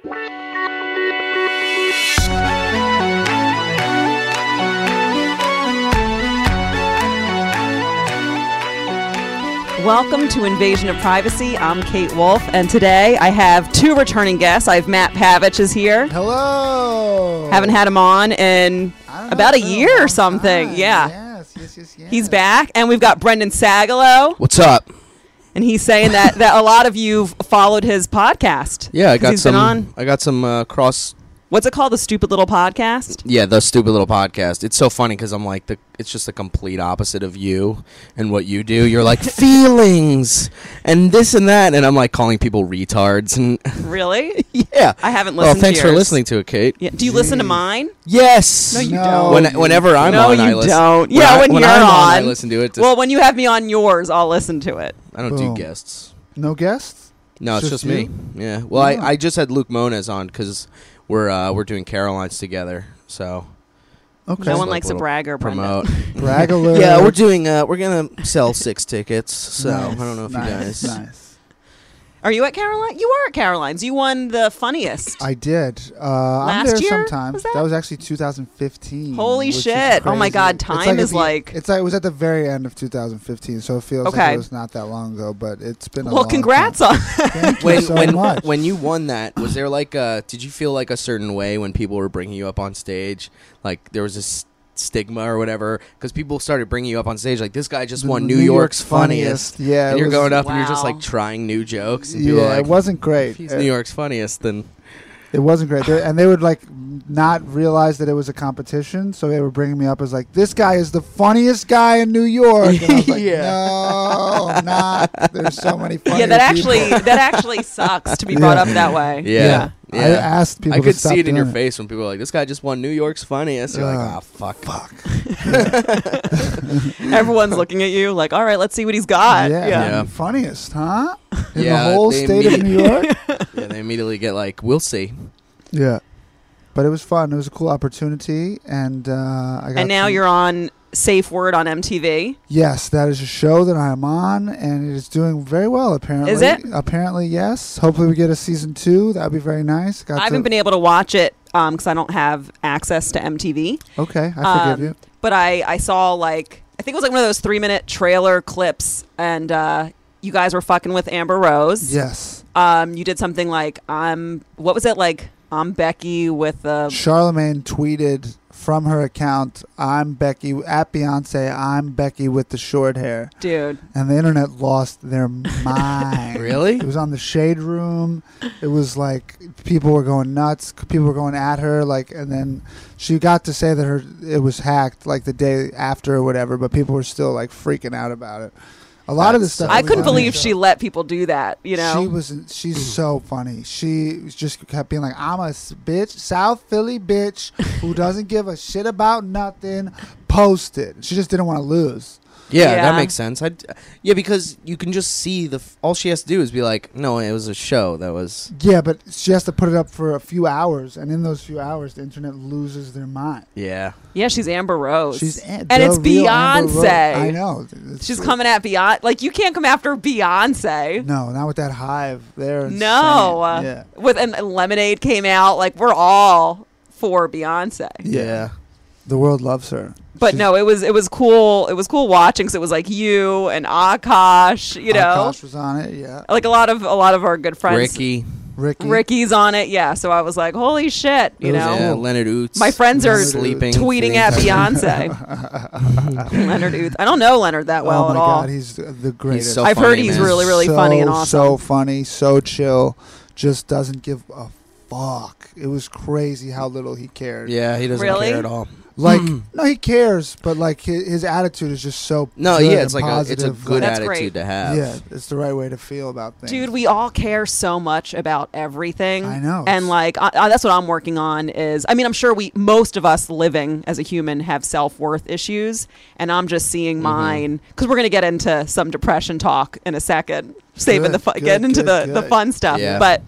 Welcome to Invasion of Privacy. I'm Kate Wolf, and today I have two returning guests. I have Matt Pavich is here. Hello. Haven't had him on in about a year or something. Time. Yeah. Yes. He's back, and we've got Brendan Sagalow. What's up? And he's saying that a lot of you followed his podcast. Yeah, I got he's been on. I got some cross. What's it called? The Stupid Little Podcast? Yeah, the Stupid Little Podcast. It's so funny because I'm like, it's just the complete opposite of you and what you do. You're like, feelings and this and that. And I'm like calling people retards. And Really? Yeah. I haven't listened to thanks yours. for listening to it, Kate. Yeah. Do you listen to mine? Yes. No, you No. don't. Whenever I'm No, on, I you listen. don't. Yeah, when you're I'm on. I listen to it. Well, when you have me on yours, I'll listen to it. I don't Boom. do guests. No guests? No, it's just me. you? Yeah. Well, Yeah. I just had Luke Moniz on because we're doing Caroline's together. So Okay. No one like likes a little bragger, Brendan. promote. Brag a little. Yeah, we're doing. We're gonna sell 6 tickets. So Nice, I don't know if nice, you guys. Nice. Are you at Caroline? You are at Caroline's. You won the funniest. I did. I'm Last there year? sometimes. Was that? was actually 2015. Holy which is shit. Oh my crazy. God, It's time is at the- like- It's like it was at the very end of 2015, so it feels Okay. like it was not that long ago, but it's been a Well, long congrats time. on Thank you When so much. when you won that, was there like did you feel like a certain way when people were bringing you up on stage? Like there was this stigma or whatever because people started bringing you up on stage like this guy just The won New York's funniest. Yeah, And it you're was- going up and you're just Wow. like trying new jokes and people Yeah, are like, it wasn't great. if he's New York's funniest, then It wasn't great. And they would like not realize that it was a competition, so they were bringing me up as like, this guy is the funniest guy in New York. And I was like, Yeah. no, I'm not. There's so many funny Yeah, that actually sucks to be brought up that way. yeah. I asked people I could to stop see it in your doing face when people were like, this guy just won New York's funniest. You're like, Yeah. oh, fuck. Everyone's looking at you like, all right, let's see what he's got. Yeah. Funniest, huh? In Yeah, the whole they state of New York? Yeah, they immediately get like, we'll see. Yeah. But it was fun. It was a cool opportunity. And I got And now you're on Safe Word on MTV. Yes, that is a show that I'm on, and it is doing very well, apparently. Is it? Apparently, yes. Hopefully we get a season 2. That would be very nice. I haven't been able to watch it because I don't have access to MTV. Okay, I forgive you. But I saw I think it was like one of those 3-minute trailer clips, and you guys were fucking with Amber Rose. Yes. You did something like what was it like? I'm Becky with Charlemagne tweeted from her account, I'm Becky, at Beyonce, I'm Becky with the short hair. dude. And the internet lost their mind. Really? It was on the Shade Room. It was like people were going nuts. People were going at her. And then she got to say that it was hacked like the day after or whatever, but people were still like freaking out about it. A lot of this stuff. I was couldn't on the believe show. she let people do that. You know, She's so funny. She just kept being like, I'm a bitch, South Philly bitch who doesn't give a shit about nothing. Post it. She just didn't want to lose. Yeah, Yeah. that makes sense. Yeah, because you can just see all she has to do is be like, no, it was a show that was. Yeah, but she has to put it up for a few hours, and in those few hours, the internet loses their mind. Yeah. yeah, she's Amber Rose. And it's Beyonce. I know. She's coming at Beyonce. Like, you can't come after Beyonce. No, not with that hive. They're No. insane. And Lemonade came out. Like, we're all for Beyonce. Yeah. The world loves her. But She's- no, it was cool. It was cool watching because it was like you and Akash, you know, Akash was on it. Yeah. like a lot of our good friends. Ricky. Ricky's on it. Yeah. So I was like, holy shit, you It was know. Yeah, cool. Leonard Oots. My friends are Leonard sleeping. tweeting at Beyonce. Leonard Oots. I don't know Leonard that well oh my at all. God, he's the greatest. so I've heard funny, he's man. really, really funny and awesome. So funny, so chill. Just doesn't give a fuck. It was crazy how little he cared. Yeah, he doesn't Really? care at all. Like, no, he cares, but like his attitude is just so No, good yeah, and it's like it's a positive. good That's attitude great. to have. Yeah, it's the right way to feel about things. Dude, we all care so much about everything. I know. And like, that's what I'm working on is, I mean, I'm sure most of us living as a human have self-worth issues. And I'm just seeing mine, because we're going to get into some depression talk in a second, saving Good, getting into good, the good. fun stuff. Yeah. But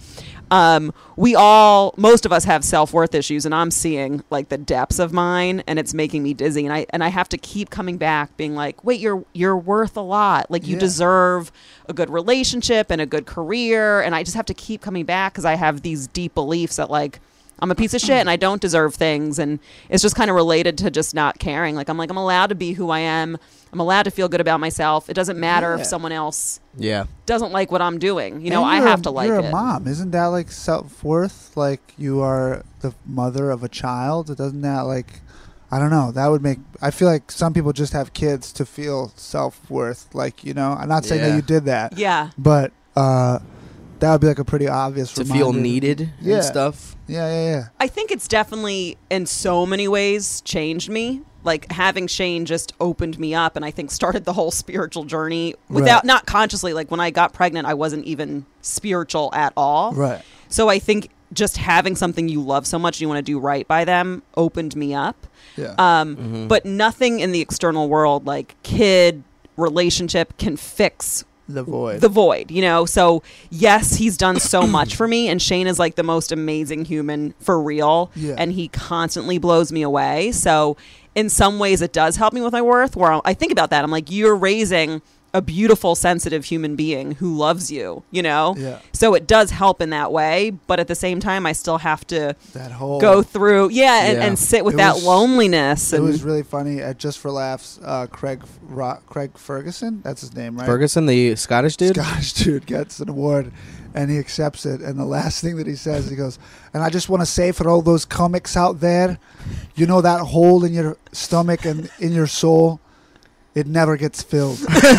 Most of us have self-worth issues, and I'm seeing like the depths of mine, and it's making me dizzy. And I have to keep coming back, being like, wait, you're worth a lot. Like you deserve a good relationship and a good career. And I just have to keep coming back because I have these deep beliefs that like I'm a piece of shit and I don't deserve things. And it's just kind of related to just not caring. Like I'm allowed to be who I am. I'm allowed to feel good about myself. It doesn't matter if someone else doesn't like what I'm doing. You know, I have to like it. You're a mom. Isn't that like self-worth? Like you are the mother of a child. Doesn't that like, I don't know. That would make, I feel like some people just have kids to feel self-worth. Like, you know, I'm not saying that you did that. Yeah. But that would be like a pretty obvious reminder. Feel needed and stuff. Yeah. I think it's definitely in so many ways changed me. Like having Shane just opened me up and I think started the whole spiritual journey without not consciously. Like when I got pregnant, I wasn't even spiritual at all. Right. So I think just having something you love so much, you want to do right by them, opened me up. Yeah. But nothing in the external world, like kid, relationship, can fix the void, you know? So yes, he's done so much for me, and Shane is like the most amazing human for real. Yeah. And he constantly blows me away. So in some ways it does help me with my worth, where I think about that. I'm like, you're raising a beautiful, sensitive human being who loves you, you know? Yeah. So it does help in that way, but at the same time, I still have to that whole go through, and sit with that loneliness. It And was really funny. At Just for Laughs, Craig Ferguson, that's his name, right? Ferguson, the Scottish dude? Scottish dude gets an award, and he accepts it. And the last thing that he says, he goes, and I just want to say for all those comics out there, you know that hole in your stomach and in your soul? It never gets filled.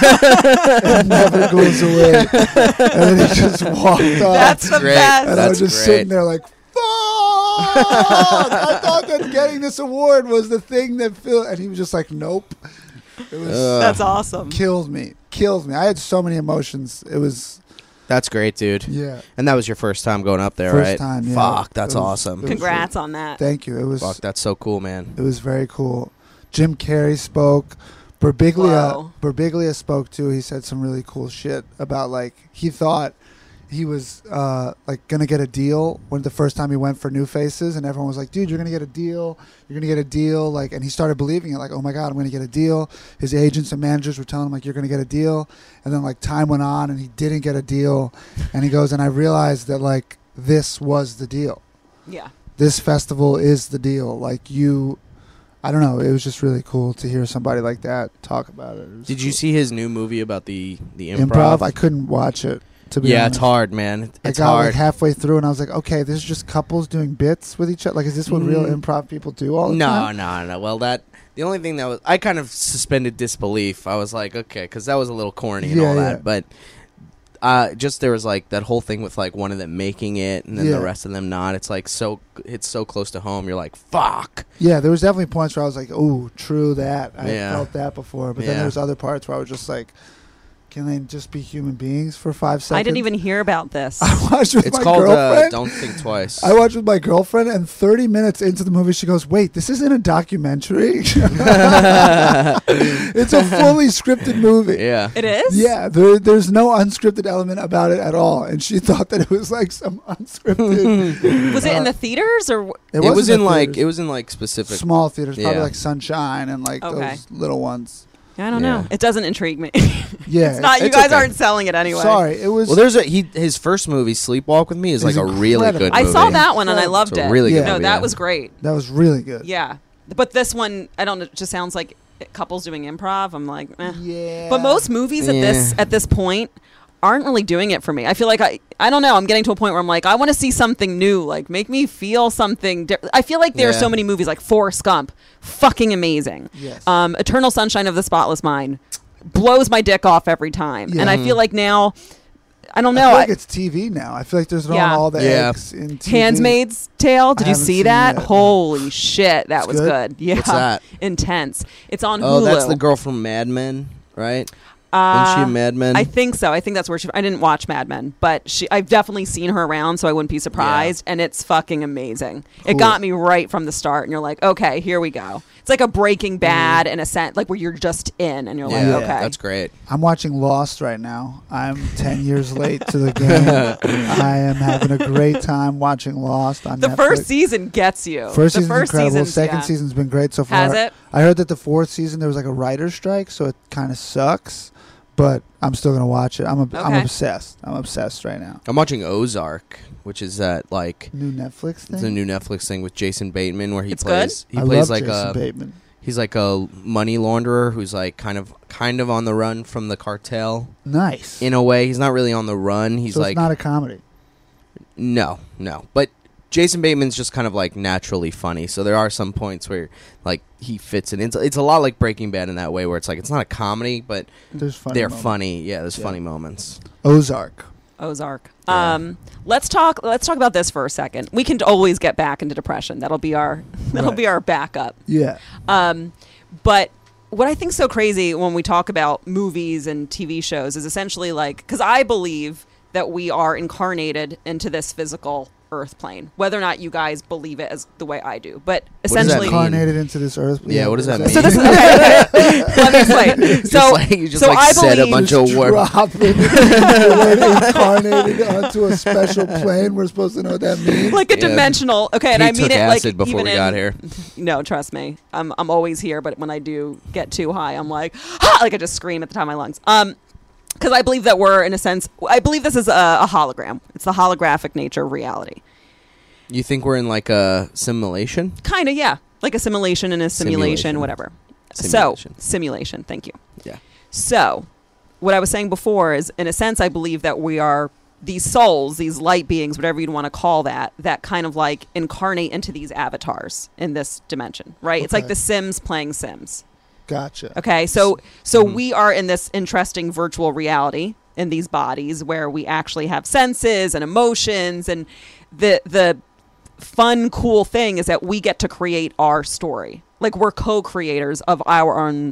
It never goes away. And then he just walked off. That's the best. And I was just sitting there like, fuck! I thought that getting this award was the thing that filled. And he was just like, nope. It was that's awesome. Killed me. I had so many emotions. It was. That's great, dude. Yeah. And that was your first time going up there, First right? time, yeah. Fuck, that's awesome. Congrats on that. Thank you. It was. Fuck, that's so cool, man. It was very cool. Jim Carrey spoke. Birbiglia spoke too. He said some really cool shit about like he thought he was like gonna get a deal when the first time he went for New Faces, and everyone was like, "Dude, you're gonna get a deal. You're gonna get a deal." Like, and he started believing it. Like, "Oh my God, I'm gonna get a deal." His agents and managers were telling him like, "You're gonna get a deal," and then like time went on, and he didn't get a deal. And he goes, "And I realized that like this was the deal. Yeah, this festival is the deal. Like you." I don't know. It was just really cool to hear somebody like that talk about it. Did you see his new movie about the improv? I couldn't watch it. To be honest. It's hard, man. It's I got hard. like halfway through, and I was like, okay, this is just couples doing bits with each other. Like, is this what real improv people do all the time? No. Well, the only thing that was, I kind of suspended disbelief. I was like, okay, because that was a little corny and all that. But just there was like that whole thing with like one of them making it and then the rest of them not. It's like it's so close to home. You're like, fuck. Yeah, there was definitely points where I was like, oh, true that. I felt that before. But then there was other parts where I was just like, can they just be human beings for 5 seconds? I didn't even hear about this. I watched with it's my called, girlfriend. Don't Think Twice. I watched with my girlfriend, and 30 minutes into the movie, she goes, wait, this isn't a documentary? It's a fully scripted movie. Yeah. It is? Yeah, there's no unscripted element about it at all. And she thought that it was like some unscripted. Was it in the theaters or? It was in like specific small theaters, probably like Sunshine and like those little ones. I don't know. It doesn't intrigue me. Yeah, it's not. You guys aren't selling it anyway. Sorry, it was. Well, there's his first movie, Sleepwalk with Me, is like a really good movie. I saw that one and I loved it. Really good. No, that was great. That was really good. Yeah, but this one, I don't know. It just sounds like couples doing improv. I'm like, eh. Yeah. But most movies at this point aren't really doing it for me. I feel like I don't know. I'm getting to a point where I'm like, I want to see something new. Like, make me feel something. I feel like there are so many movies like Forrest Gump, fucking amazing. Yes. Eternal Sunshine of the Spotless Mind blows my dick off every time. Yeah. And I feel like now, I don't know. I feel like it's TV now. I feel like there's all the eggs in TV. Handmaid's Tale. Did you see that? Yet, Holy shit, that was good. Yeah. What's that? Intense. It's on Hulu. Oh, that's the girl from Mad Men, right? Wasn't she in Mad Men? I think so. I think that's where I didn't watch Mad Men, but I've definitely seen her around, so I wouldn't be surprised. And it's fucking amazing. Cool. It got me right from the start, and you're like, okay, here we go. It's like a Breaking Bad in a sense, like where you're just in and you're like, okay, that's great. I'm watching Lost right now. I'm 10 years late to the game. I am having a great time watching Lost on the Netflix. first season gets you. First the season's first incredible. season's, Second season's been great so far. Has it? I heard that the fourth season there was like a writer's strike, so it kind of sucks. But I'm still gonna watch it. I'm obsessed. I'm obsessed right now. I'm watching Ozark, which is that like new Netflix thing. It's a new Netflix thing with Jason Bateman where he it's plays. Good? He plays love like Jason Bateman. He's like a money launderer who's like kind of on the run from the cartel. Nice. In a way, he's not really on the run. He's so like it's not a comedy. No. But Jason Bateman's just kind of like naturally funny. So there are some points where like he fits it. It's a lot like Breaking Bad in that way where it's like it's not a comedy, but they're funny. Yeah, there's funny moments. Ozark. Yeah. Let's talk about this for a second. We can always get back into depression. That'll be our backup. Yeah. But what I think is so crazy when we talk about movies and TV shows is essentially like, because I believe that we are incarnated into this physical earth plane, whether or not you guys believe it as the way I do, but essentially incarnated into this earth. Yeah, what does that mean? So this is okay. Let me explain. So you just I said a bunch of words. Incarnated onto a special plane. We're supposed to know what that means. Like a dimensional. Okay, and I mean it like acid before even we got here. No, trust me. I'm always here, but when I do get too high, I'm like, ah! Like I just scream at the top of my lungs. Because I believe that we're, in a sense, I believe this is a hologram. It's the holographic nature of reality. You think we're in like a simulation? Kind of, yeah. Like a simulation and a simulation. Whatever. Simulation. Thank you. Yeah. So, what I was saying before is, in a sense, I believe that we are these souls, these light beings, whatever you'd want to call that kind of like incarnate into these avatars in this dimension, right? Okay. It's like the Sims playing Sims. Gotcha. Okay, so we are in this interesting virtual reality in these bodies where we actually have senses and emotions, and the fun, cool thing is that we get to create our story. Like we're co-creators of our own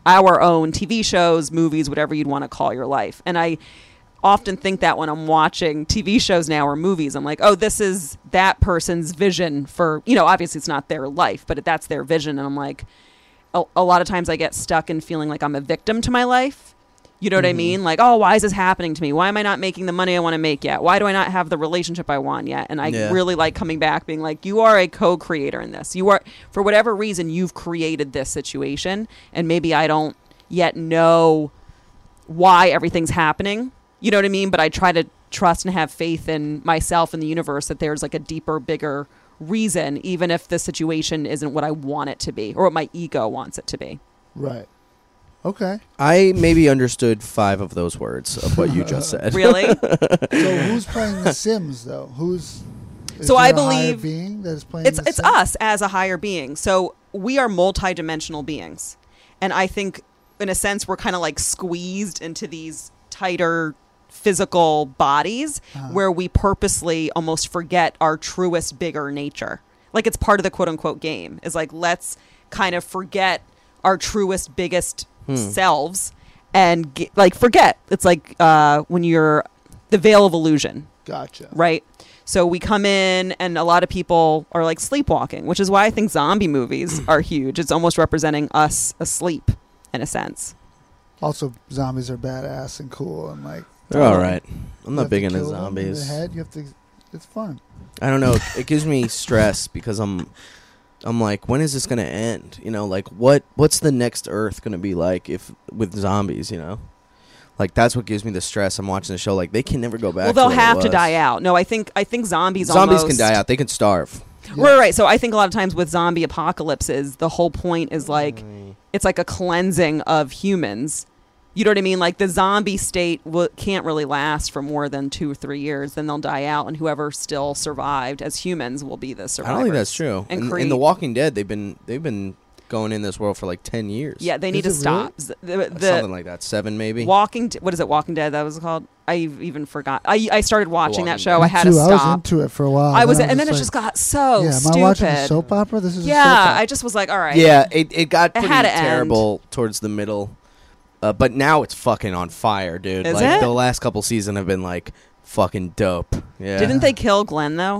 TV shows, movies, whatever you'd want to call your life. And I often think that when I'm watching TV shows now or movies, I'm like, oh, this is that person's vision for, obviously it's not their life, but that's their vision. And I'm like, a lot of times I get stuck in feeling like I'm a victim to my life. You know what I mean? Like, oh, why is this happening to me? Why am I not making the money I want to make yet? Why do I not have the relationship I want yet? And I really like coming back being like, you are a co-creator in this. You are, for whatever reason, you've created this situation. And maybe I don't yet know why everything's happening. You know what I mean? But I try to trust and have faith in myself and the universe that there's like a deeper, bigger reason, even if the situation isn't what I want it to be or what my ego wants it to be. Right. Okay. I maybe understood 5 of those words of what you just said. Really? So who's playing The Sims though? So I believe a higher being that is playing it's The Sims? us as a higher being. So we are multidimensional beings, and I think in a sense we're kind of like squeezed into these tighter physical bodies where we purposely almost forget our truest, bigger nature. Like it's part of the quote unquote game is like, let's kind of forget our truest, biggest selves and forget. It's like when you're the veil of illusion. Gotcha. Right. So we come in and a lot of people are like sleepwalking, which is why I think zombie movies are huge. It's almost representing us asleep in a sense. Also, zombies are badass and cool and like, they're all right. I'm not big into zombies. In the head, you have to. It's fun. I don't know. It gives me stress because I'm like, when is this gonna end? Like what's the next Earth gonna be like with zombies? Like that's what gives me the stress. I'm watching the show. Like they can never go back. Well, they'll have to die out. No, I think zombies almost can die out. They can starve. Yeah. Right. So I think a lot of times with zombie apocalypses, the whole point is like it's like a cleansing of humans. You know what I mean? Like the zombie state can't really last for more than 2 or 3 years. Then they'll die out, and whoever still survived as humans will be the survivors. I don't think that's true. In The Walking Dead, they've been going in this world for like 10 years. Yeah, they need to stop. Really? Something like that. 7 maybe. What is it? Walking Dead. That was called. I even forgot. I started watching that show. I had to stop. I was into it for a while. And then it just got so stupid. Am I watching a soap opera? This is a soap opera. I just was like, all right. Yeah, it got pretty terrible towards the middle. But now it's fucking on fire, dude. Is it? The last couple seasons have been like fucking dope. Yeah. Didn't they kill Glenn though?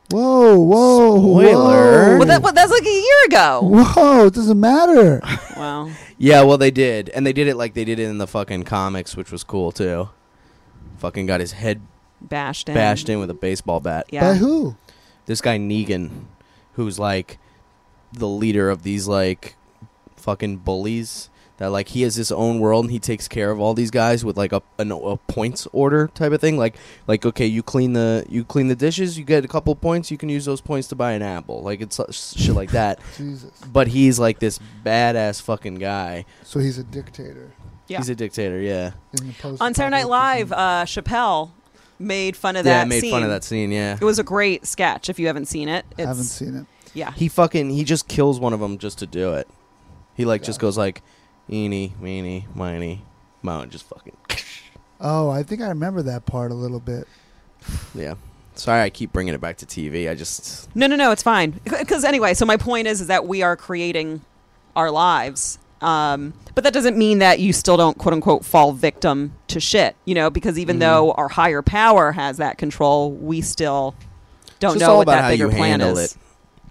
Whoa. Spoiler. Well, that's like a year ago. Whoa, it doesn't matter. Wow. Yeah, well, they did. And they did it like they did it in the fucking comics, which was cool, too. Fucking got his head Bashed in with a baseball bat. Yeah. By who? This guy, Negan, who's, like, the leader of these, like, fucking bullies. That, like, he has his own world, and he takes care of all these guys with, like, a points order type of thing. Like, okay, you clean the dishes, you get a couple points, you can use those points to buy an apple. Like, it's shit like that. Jesus. But he's, like, this badass fucking guy. So he's a dictator. Yeah. He's a dictator, yeah. In the On Saturday Night Live, Chappelle made fun of that scene. Yeah, made fun of that scene, yeah. It was a great sketch. If you haven't seen it. I haven't seen it. Yeah. He just kills one of them just to do it. He, like, just goes, like, eeny, meeny, miny, mo, and just fucking... Oh, I think I remember that part a little bit. Yeah. Sorry, I keep bringing it back to TV. I just... No, it's fine. Because anyway, so my point is that we are creating our lives. But that doesn't mean that you still don't, quote unquote, fall victim to shit, you know, because even though our higher power has that control, we still don't know what that bigger plan is. It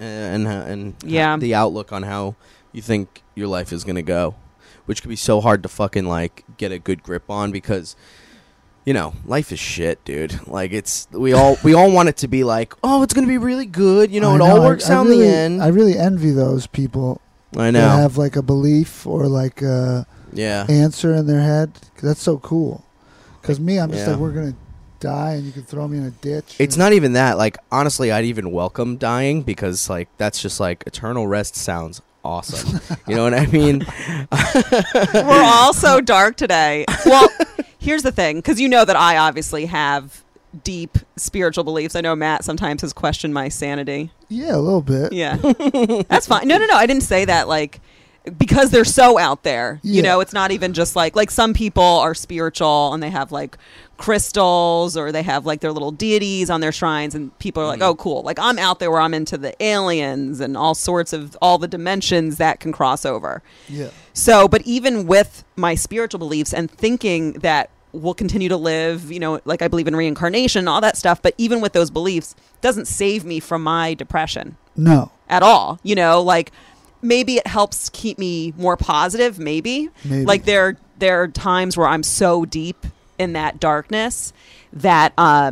and Yeah. the outlook on how you think your life is going to go, which could be so hard to fucking, like, get a good grip on because, you know, life is shit, dude. Like, we all want it to be like, oh, it's going to be really good. You know, it all works out in the end. I really envy those people. I know. That have, like, a belief or, like, a answer in their head. That's so cool. Because me, I'm just like, we're going to die and you can throw me in a ditch. It's not even that. Like, honestly, I'd even welcome dying because, like, that's just, like, eternal rest sounds awesome. You know what I mean? We're all so dark today. Well, here's the thing, because you know that I obviously have deep spiritual beliefs. I know Matt sometimes has questioned my sanity. Yeah, a little bit. Yeah. That's fine. No. I didn't say that, like, because they're so out there. Yeah. You know, it's not even just like some people are spiritual and they have, like, crystals or they have, like, their little deities on their shrines and people are like, oh, cool. Like, I'm out there where I'm into the aliens and all sorts of all the dimensions that can cross over. Yeah. So, but even with my spiritual beliefs and thinking that we'll continue to live, you know, like I believe in reincarnation, all that stuff, but even with those beliefs, doesn't save me from my depression. No. At all. You know, like, maybe it helps keep me more positive, maybe. Like, there are times where I'm so deep in that darkness that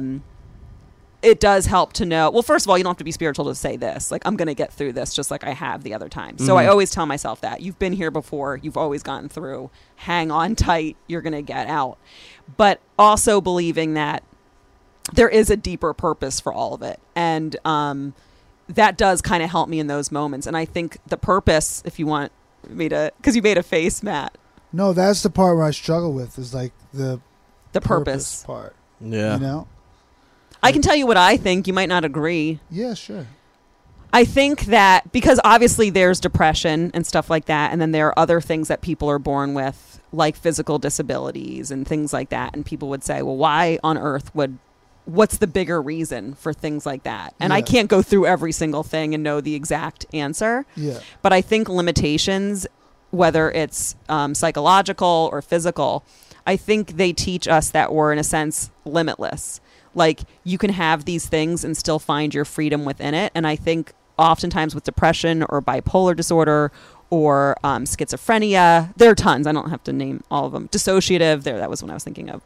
it does help to know, well, first of all, you don't have to be spiritual to say this, like, I'm going to get through this just like I have the other times. So I always tell myself that you've been here before, you've always gotten through, hang on tight, you're going to get out. But also believing that there is a deeper purpose for all of it. And that does kind of help me in those moments. And I think the purpose, if you want me to, because you made a face, Matt. No, that's the part where I struggle with, is like the purpose part. Yeah. You know? I can tell you what I think. You might not agree. Yeah, sure. I think that because obviously there's depression and stuff like that, and then there are other things that people are born with, like physical disabilities and things like that. And people would say, well, why on earth what's the bigger reason for things like that? And I can't go through every single thing and know the exact answer. Yeah. But I think limitations, whether it's psychological or physical, I think they teach us that we're, in a sense, limitless. Like, you can have these things and still find your freedom within it. And I think oftentimes with depression or bipolar disorder or schizophrenia, there are tons. I don't have to name all of them. Dissociative, that was what I was thinking of.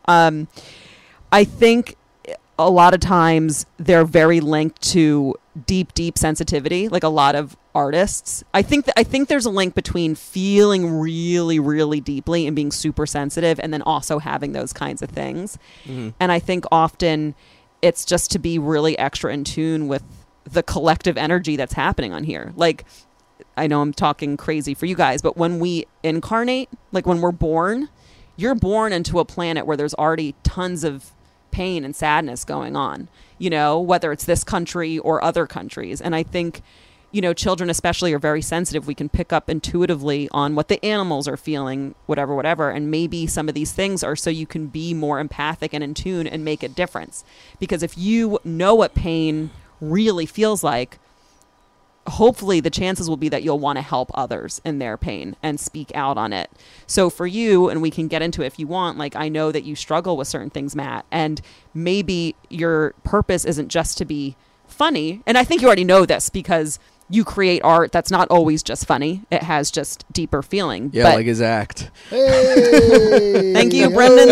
I think a lot of times they're very linked to deep sensitivity, like a lot of artists. I think there's a link between feeling really, really deeply and being super sensitive and then also having those kinds of things. Mm-hmm. And I think often it's just to be really extra in tune with the collective energy that's happening on here. Like, I know I'm talking crazy for you guys, but when we incarnate, like when we're born, you're born into a planet where there's already tons of pain and sadness going on, you know, whether it's this country or other countries. And I think, you know, children especially are very sensitive. We can pick up intuitively on what the animals are feeling, whatever. And maybe some of these things are so you can be more empathic and in tune and make a difference. Because if you know what pain really feels like, hopefully the chances will be that you'll want to help others in their pain and speak out on it. So for you, and we can get into it if you want, like, I know that you struggle with certain things, Matt, and maybe your purpose isn't just to be funny. And I think you already know this because you create art that's not always just funny. It has just deeper feeling. Yeah, but like his act. Hey, thank you, Brendan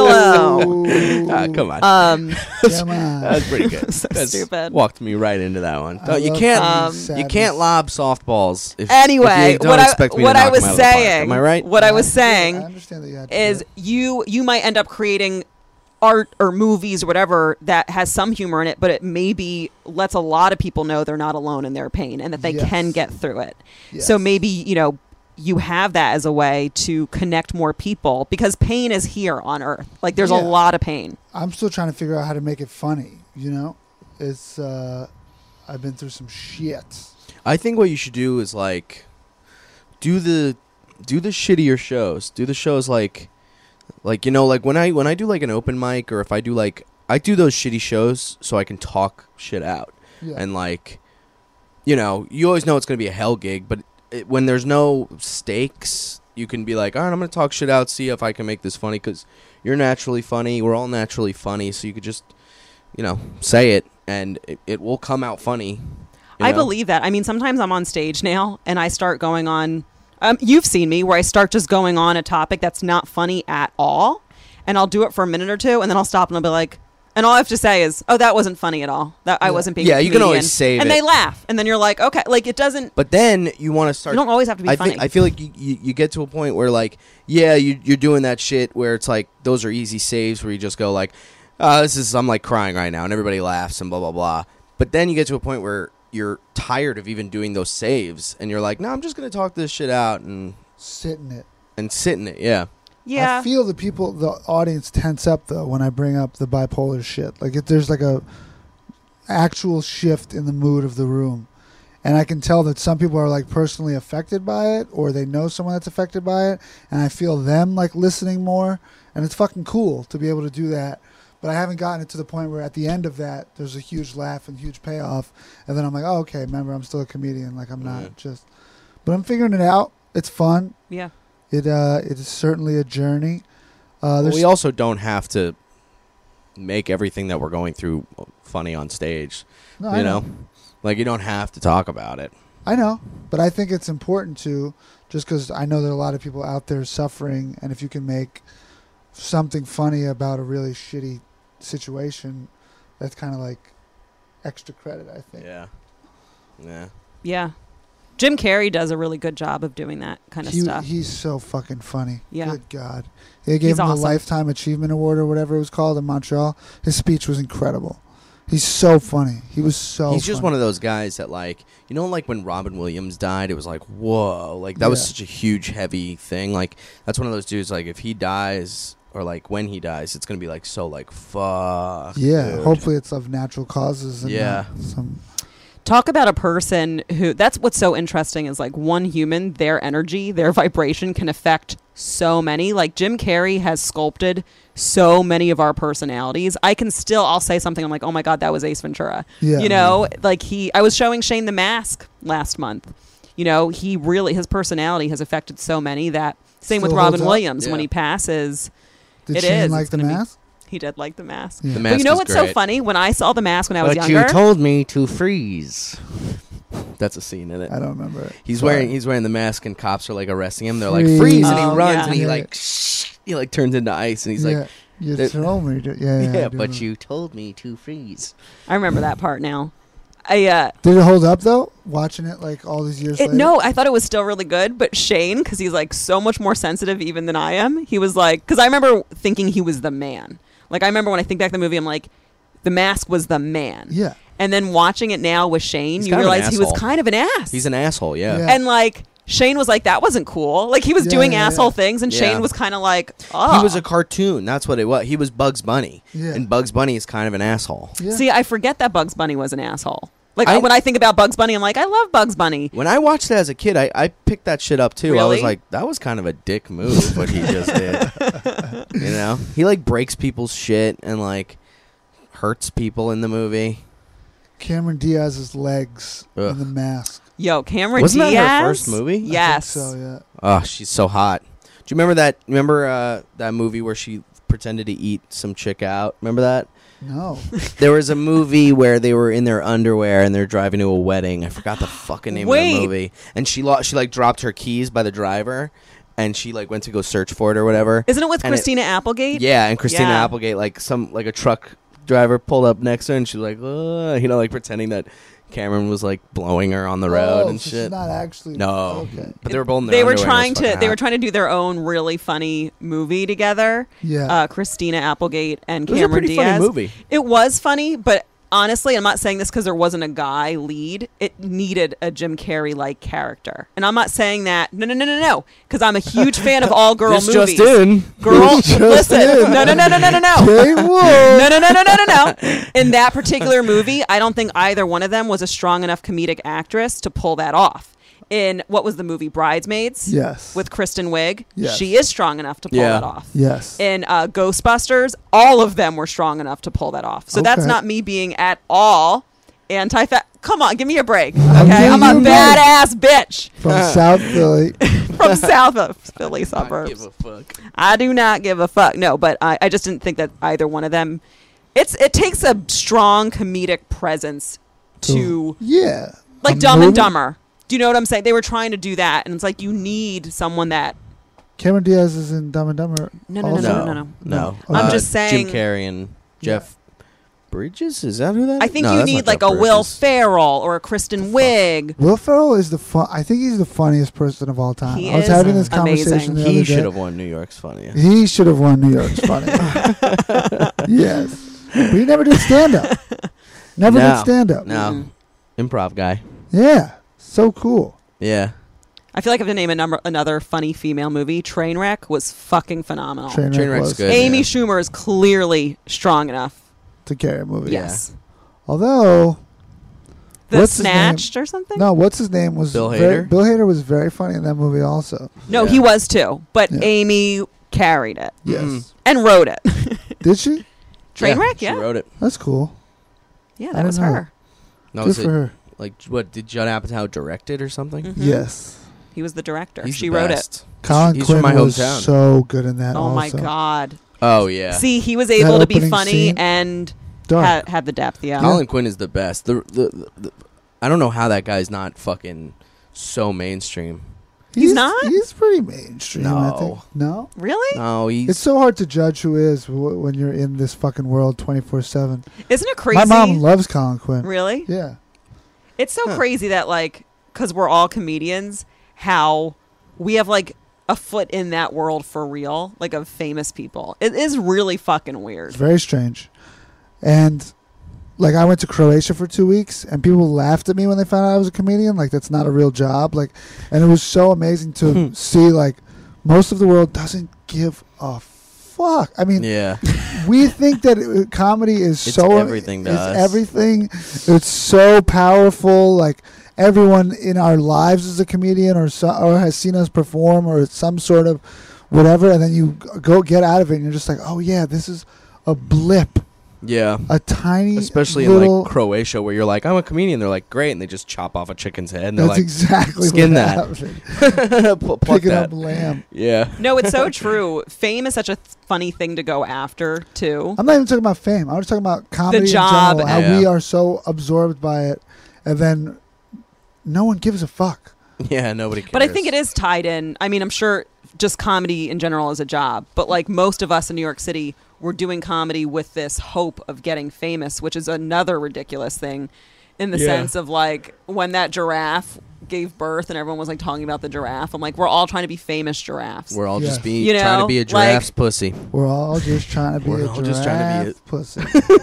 Ah, come on. Come on. That's pretty good. So That's stupid. Walked me right into that one. No, I you love can't. sadness. You can't lob softballs. If Anyway, you don't expect me to what I knock was them out of the park. saying, Am I right? what I was I saying understand that you had to is do it. you might end up creating art or movies or whatever that has some humor in it, but it maybe lets a lot of people know they're not alone in their pain and that they Yes. can get through it. Yes. So maybe, you have that as a way to connect more people because pain is here on earth. Like there's a Yeah. lot of pain. I'm still trying to figure out how to make it funny. It's I've been through some shit. I think what you should do is like do the shittier shows. Do the shows like like when I do like an open mic, or if I do those shitty shows so I can talk shit out. Yeah. And like you always know it's going to be a hell gig, but when there's no stakes, you can be like, all right, I'm going to talk shit out, see if I can make this funny, because you're naturally funny. We're all naturally funny, so you could just, say it, and it will come out funny. I believe that. I mean, sometimes I'm on stage now and I start going on, you've seen me where I start just going on a topic that's not funny at all, and I'll do it for a minute or two, and then I'll stop and I'll be like, and all I have to say is, oh, that wasn't funny at all. That I wasn't being a you can always comedian. save and it. they laugh, and then you're like, okay, like it doesn't. But then you want to start. You don't always have to be funny. I feel like you get to a point where like, you're doing that shit where it's like those are easy saves where you just go like, I'm like crying right now, and everybody laughs and blah blah blah. But then you get to a point where you're tired of even doing those saves, and you're like, no, I'm just gonna talk this shit out and Sit in it. sit in it. Yeah. yeah. I feel the audience tense up though when I bring up the bipolar shit. Like if there's like a actual shift in the mood of the room, and I can tell that some people are like personally affected by it, or they know someone that's affected by it, and I feel them like listening more, and it's fucking cool to be able to do that. But I haven't gotten it to the point where at the end of that there's a huge laugh and huge payoff, and then I'm like, oh, okay, remember I'm still a comedian. Like I'm not just, but I'm figuring it out. It's fun. Yeah. It is certainly a journey. But we also don't have to make everything that we're going through funny on stage. No, I know. Like you don't have to talk about it. I know, but I think it's important to, just because I know there are a lot of people out there suffering, and if you can make something funny about a really shitty situation, that's kind of like extra credit, I think. Yeah. Yeah. Yeah. Jim Carrey does a really good job of doing that kind of stuff. He's so fucking funny. Yeah. Good God. They gave He's him awesome. the Lifetime Achievement Award or whatever it was called in Montreal. His speech was incredible. He's so funny. He was so He's just funny. one of those guys that like, like when Robin Williams died, it was like, whoa. Like that was Yeah. such a huge, heavy thing. Like that's one of those dudes, like if he dies or like when he dies, it's going to be like so like, fuck. Yeah, dude. hopefully it's of natural causes and Yeah. not some... Talk about a person who, that's what's so interesting is like one human, their energy, their vibration can affect so many. Like Jim Carrey has sculpted so many of our personalities. I'll say something, I'm like, oh my God, that was Ace Ventura. Yeah. Like I was showing Shane the Mask last month. His personality has affected so many that, same with Still Robin holds up? Williams, Yeah. when he passes. Did It Shane is. like It's The gonna be- Mask? He did like the mask. Yeah. The But Mask you know is what's so great. funny? When I saw the mask when I was But younger. you told me to freeze. That's a scene in it. I don't remember it. He's Sorry. wearing the mask, and cops are like arresting him. They're like Freeze. freeze, and he Oh, runs, yeah. and he Yeah. like he like turns into ice, and he's like, you "There- told me to. Yeah, I do but remember. you told me to freeze. I remember that part now. Did Did it hold up though? Watching it like all these years later. No, I thought it was still really good, but Shane, because he's like so much more sensitive even than I am, he was like, because I remember thinking he was the man. Like I remember when I think back to the movie, I'm like, the mask was the man. Yeah. And then watching it now with Shane, He's you kind of an realize he was asshole. kind of an ass. He's an asshole, yeah. Yeah. And like Shane was like, that wasn't cool. Like he was Yeah, doing yeah, asshole yeah. things, and Yeah. Shane was kind of like, oh. He was a cartoon. That's what it was. He was Bugs Bunny, Yeah. and Bugs Bunny is kind of an asshole. Yeah. See, I forget that Bugs Bunny was an asshole. Like I- when I think about Bugs Bunny, I'm like, I love Bugs Bunny. When I watched that as a kid, I picked that shit up too. I was Really? like, that was kind of a dick move what he just did. He like breaks people's shit and like hurts people in the movie. Cameron Diaz's legs Ugh. in The Mask. Yo, Cameron Wasn't that Diaz. her first movie? I think Yes. I think so, yeah. Oh, she's so hot. Do you remember that? Remember that movie where she pretended to eat some chick out? Remember that? No. There was a movie where they were in their underwear and they're driving to a wedding. I forgot the fucking name of the movie. And she like dropped her keys by the driver, and she like went to go search for it or whatever. Isn't it with Christina Applegate? Yeah, and Christina Yeah. Applegate, like a truck driver pulled up next to her, and she was like, like pretending that Cameron was like blowing her on the road and so shit. She's not actually. No, Okay. but they were both in their They were underwear, trying and it was to. They were fucking trying to do their own really funny movie together. Yeah. Christina Applegate and It was a Cameron pretty Diaz. funny movie. It was funny, but honestly, I'm not saying this because there wasn't a guy lead. It needed a Jim Carrey-like character, and I'm not saying that. No, because I'm a huge fan of all girl This movies. just in. Girl, Just listen. in. No. Jay Wolf. No. In that particular movie, I don't think either one of them was a strong enough comedic actress to pull that off. In what was the movie Bridesmaids? Yes. With Kristen Wiig, Yes. she is strong enough to pull Yeah. that off. Yes. In Ghostbusters, all of them were strong enough to pull that off. So that's Okay. not me being at all anti-fat. Come on, give me a break. I'm Okay, I'm a giving you a break. badass bitch From South Philly. from south of Philly I suburbs. give a fuck. I do not give a fuck. No, but I just didn't think that either one of them. It takes a strong comedic presence to Yeah. like A Dumb movie? and Dumber. Do you know what I'm saying? They were trying to do that, and it's like you need someone that. Cameron Diaz is in Dumb and Dumber. No. No. I'm just saying- Jim Carrey and Jeff Bridges. Is that who that is? I think No, you that's need not like Jeff a Will Bridges. Ferrell or a Kristen Wiig. Will Ferrell is I think he's the funniest person of all time. He I was is having this amazing. conversation the He other should day. have won New York's Funniest. He should have won New York's Funny. Yes. But he never did stand up. Never did stand up. No. Improv guy. Yeah. So cool. Yeah. I feel like if I name another funny female movie, Trainwreck was fucking phenomenal. Trainwreck's was good. Amy yeah. Schumer is clearly strong enough. to carry a movie. Yes. Although The What's his name? Snatched or something? no, what's his name was Bill very- Hader? Bill Hader was very funny in that movie also. No, Yeah. he was too. But Yeah. Amy carried it Yes. Mm. and wrote it. Did she? Trainwreck, yeah. She wrote it. That's cool. Yeah, I that was didn't know. her. No, Good was for it her. like what did Judd Apatow direct it or something? Mhm. Yes. He was the director. He's She the wrote it. best. Colin He's Quinn from my was hometown. so good in that Oh my also. God. Oh yeah. See, he was able to be opening funny scene? and Dark. had the depth, yeah. Colin Quinn is the best. The I don't know how that guy's not fucking so mainstream. He's not? He's pretty mainstream, I think. No. No? Really? No, he's It's so hard to judge who is when you're in this fucking world 24/7. Isn't it crazy? My mom loves Colin Quinn. Really? Yeah. It's so Huh. crazy that, like, because we're all comedians, how we have, like, a foot in that world for real, like, of famous people. It is really fucking weird. It's very strange. And like I went to Croatia for 2 weeks and people laughed at me when they found out I was a comedian. Like that's not a real job. Like, and it was so amazing to see like most of the world doesn't give a fuck. I mean, yeah. we think that comedy is It's so everything to it's us. everything. It's so powerful. Like everyone in our lives is a comedian or has seen us perform or some sort of whatever. And then you go get out of it and you're just like, oh yeah, this is a blip. Yeah. A tiny, Especially little, in like Croatia, where you're like, I'm a comedian. They're like, great, and they just chop off a chicken's head. And they're That's like, exactly skin what that. happened. pluck Picking that. up lamb. Yeah. No, it's so true. Fame is such a funny thing to go after, too. I'm not even talking about fame. I was talking about comedy job. in general. How Yeah. we are so absorbed by it, and then no one gives a fuck. Yeah. Nobody cares. But I think it is tied in. I mean, I'm sure just comedy in general is a job, but like most of us in New York City, we're doing comedy with this hope of getting famous, which is another ridiculous thing in the Yeah. sense of like when that giraffe gave birth and everyone was like talking about the giraffe. I'm like, we're all trying to be famous giraffes. We're all Yes. just You know, trying to be a like- giraffe's pussy. We're all just trying to be We're a all just trying to be giraffe pussy.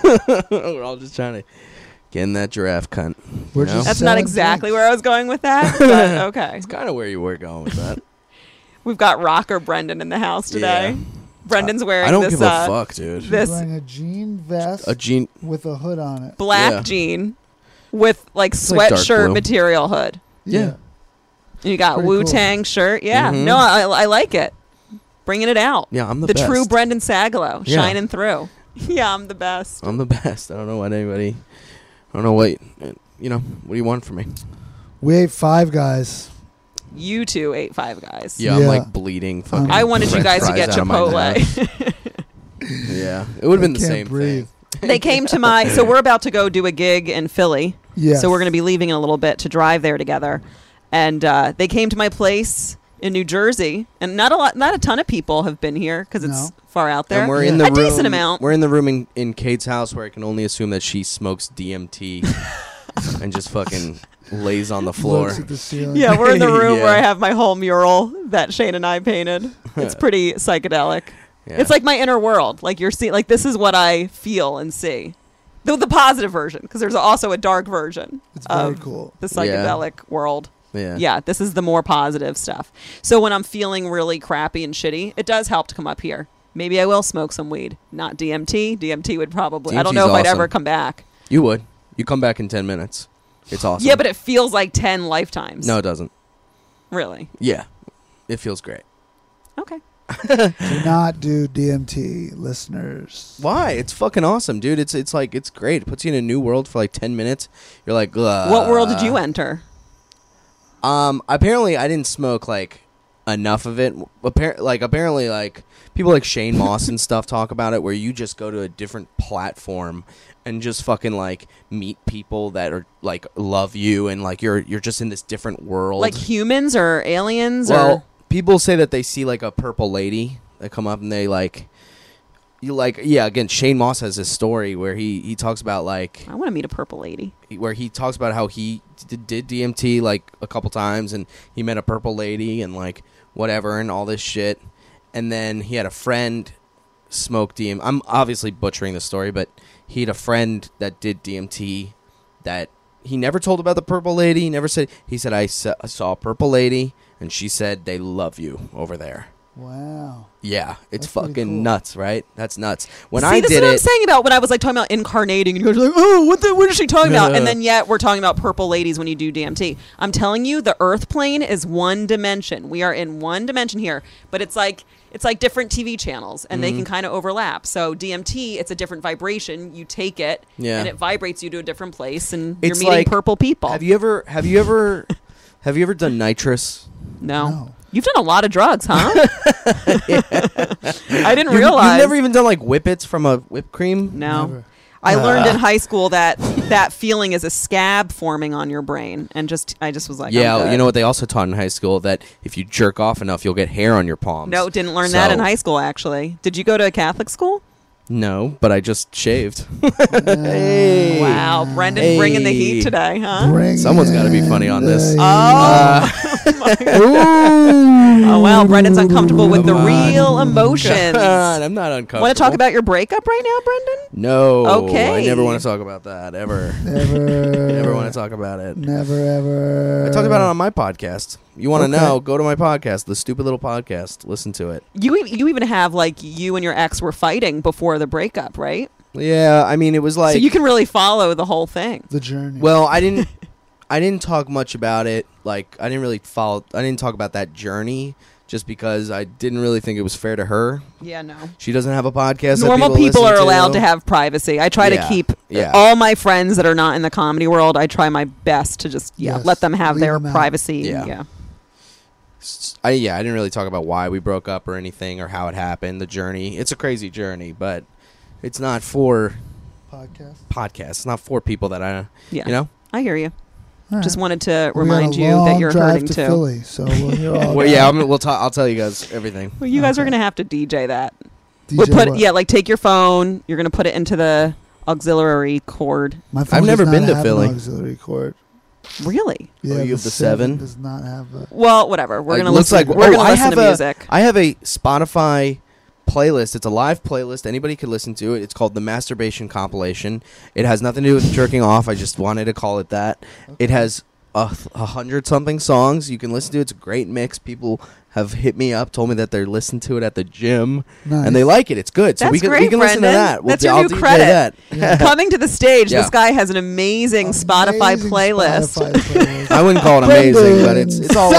We're all just trying to get in that giraffe cunt. We're you know? just That's not selling exactly drinks. where I was going with that, but okay. It's kind of where you were going with that. We've got rocker Brendan in the house today. Yeah. Brendan's wearing I don't this give a fuck, dude. She's this wearing a jean vest A jean. with a hood on it. black Yeah. jean with like It's like dark sweatshirt blue. material hood. Yeah. And you got Pretty cool. Wu-Tang shirt. Yeah. Mhm. No, I like it. Bringing it out. Yeah, I'm the The best. true Brendan Sagalow Yeah. shining through. Yeah, I'm the best. I'm the best. I don't know what anybody. I don't know what. You know, what do you want from me? We ate Five Guys. You two ate Five Guys. Yeah, I'm Yeah. like bleeding. Fucking I wanted you French guys to fries get out of my mouth. Chipotle. Yeah, it would have been I the can't same breathe. thing. They came to my. So we're about to go do a gig in Philly. Yeah. So we're going to be leaving in a little bit to drive there together, and they came to my place in New Jersey, and not a ton of people have been here because it's far out there. And we're in the room. Decent amount. We're in the room in Kate's house where I can only assume that she smokes DMT and just fucking lays on the floor. Looks at the ceiling. Yeah, we're in the room Yeah. where I have my whole mural that Shane and I painted. It's pretty psychedelic. Yeah. It's like my inner world. Like you're seeing, like this is what I feel and see. The positive version, because there's also a dark version It's very of cool. the psychedelic world. Yeah. Yeah, this is the more positive stuff. So when I'm feeling really crappy and shitty, it does help to come up here. Maybe I will smoke some weed. Not DMT. DMT would probably. I don't know if I'd ever come back. You would. You come back in 10 minutes. It's awesome. Yeah, but it feels like 10 lifetimes. No, it doesn't. Really? Yeah. It feels great. Okay. Do not do DMT, listeners. Why? It's fucking awesome, dude. It's like it's great. It puts you in a new world for like 10 minutes. You're like, ugh. What world did you enter? Apparently I didn't smoke like enough of it. Apparently like people like Shane Moss and stuff talk about it, where you just go to a different platform and just fucking like meet people that are like love you, and like you're just in this different world. Like humans or aliens? Well, or people say that they see like a purple lady that come up and they like. You like, yeah, again, Shane Moss has this story where he talks about like I want to meet a purple lady. where he talks about how he did DMT like a couple times, and he met a purple lady and like whatever and all this shit, and then he had a friend smoke DMT. I'm obviously butchering the story, but he had a friend that did DMT that he never told about the purple lady. He never said. He said I saw a purple lady, and she said they love you over there. Wow. Yeah, it's That's pretty fucking cool. nuts, right? That's nuts. When See, I this did is what I'm it, saying about when I was like talking about incarnating, and you guys are like, oh, what is she talking about? And then yet we're talking about purple ladies when you do DMT. I'm telling you, the Earth plane is one dimension. We are in one dimension here, but it's like different TV channels, and they can kind of overlap. So DMT, it's a different vibration. You take it, Yeah. and it vibrates you to a different place, and It's you're meeting like- purple people. have you ever done nitrous? No. You've done a lot of drugs, huh? I didn't You've realize. never even done like whippets from a whipped cream? No. Never. I learned in high school that feeling is a scab forming on your brain, and I just was like, Yeah, I'm good. you know what they also taught in high school, that if you jerk off enough, you'll get hair on your palms. No, didn't learn that in So- high school. Actually, did you go to a Catholic school? No, but I just shaved. Hey. Wow, Brendan Hey. bringing the heat today, huh? Bring Someone's gotta be funny on this. Oh wow, Brendan's uncomfortable with the Come on. real emotions. God, I'm not uncomfortable. Want to talk about your breakup right now, Brendan? No. Okay. I never want to talk about that, ever. Never. Never want to talk about it. Never ever. I talked about it on my podcast. You want to Okay. know, go to my podcast, the stupid little podcast. Listen to it. You even have like you and your ex were fighting before the breakup, right? Yeah, I mean, it was like... So you can really follow the whole thing. the journey. Well, I didn't talk much about it. Like, I didn't talk about that journey, just because I didn't really think it was fair to her. Yeah, no. She doesn't have a podcast. Normal that people listen are allowed to have privacy. I try to Yeah, keep yeah. all my friends that are not in the comedy world. I try my best to just Yes, let them have leave their them out. privacy. Yeah. I didn't really talk about why we broke up or anything, or how it happened. The journey. It's a crazy journey, but it's not for podcast. podcasts. It's not for people that Yeah. you know. I hear you. All right. Just wanted to We got remind a you that long you're drive hurting to too. Philly, so we'll hear all Well, about yeah, it. I'll tell you guys everything. Well, you guys are Okay. gonna have to DJ that. DJ We'll put what? like take your phone. You're gonna put it into the auxiliary cord. My phone I've never does not been to have Philly. An auxiliary cord. Really? Yeah, you have the 7? does not have a. Well, whatever. We're Like, gonna looks listen. like- we're oh, gonna I listen have to a- music. I have a Spotify playlist. It's a live playlist. Anybody could listen to it. It's called the Masturbation Compilation. It has nothing to do with jerking off. I just wanted to call it that. It has 100-something songs you can listen to. It's a great mix. People have hit me up, told me that they're listening to it at the gym, Nice. and they like it. It's good. So That's we can great, listen to Brendan. that. That's your I'll new DJ credit. that. Yeah. Coming to the stage, Yeah. this guy has an amazing Spotify Amazing playlist. Spotify playlist. I wouldn't call it amazing, but it's all.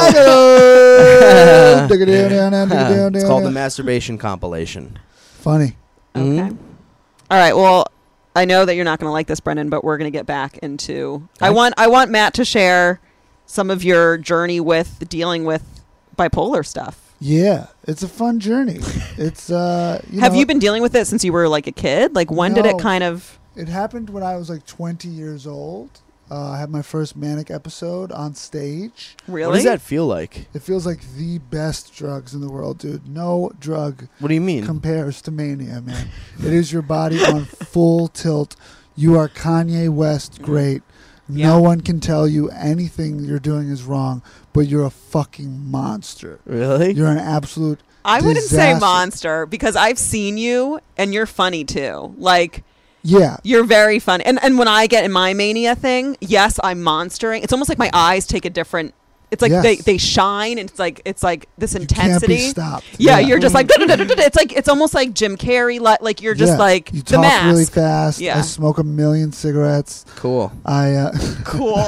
It's It's called the Masturbation Compilation. Funny. Okay. Mhm. All right. Well, I know that you're not going to like this, Brendan, but we're going to get back into. Okay. I want Matt to share some of your journey with dealing with bipolar stuff. Yeah, it's a fun journey. It's Have you been dealing with it since you were like a kid? Like when did it No. kind of? It happened when I was like 20 years old. I had my first manic episode on stage. Really? What does that feel like? It feels like the best drugs in the world, dude. No drug What do you mean? compares to mania, man. It is your body on full tilt. You are Kanye West great. Yeah. No one can tell you anything you're doing is wrong, but you're a fucking monster. Really? You're an absolute I wouldn't say disaster. monster because I've seen you and you're funny too. Like Yeah. you're very funny. And when I get in my mania thing, yes, I'm monstering. It's almost like my eyes take a different. It's like Yes. they shine, and it's like this You intensity. can't be stopped. Yeah, you're just like it's like it's almost like Jim Carrey. Like you're just Yeah. like you the talk mask. really fast. Yeah. I smoke 1,000,000 cigarettes. Cool. I Cool.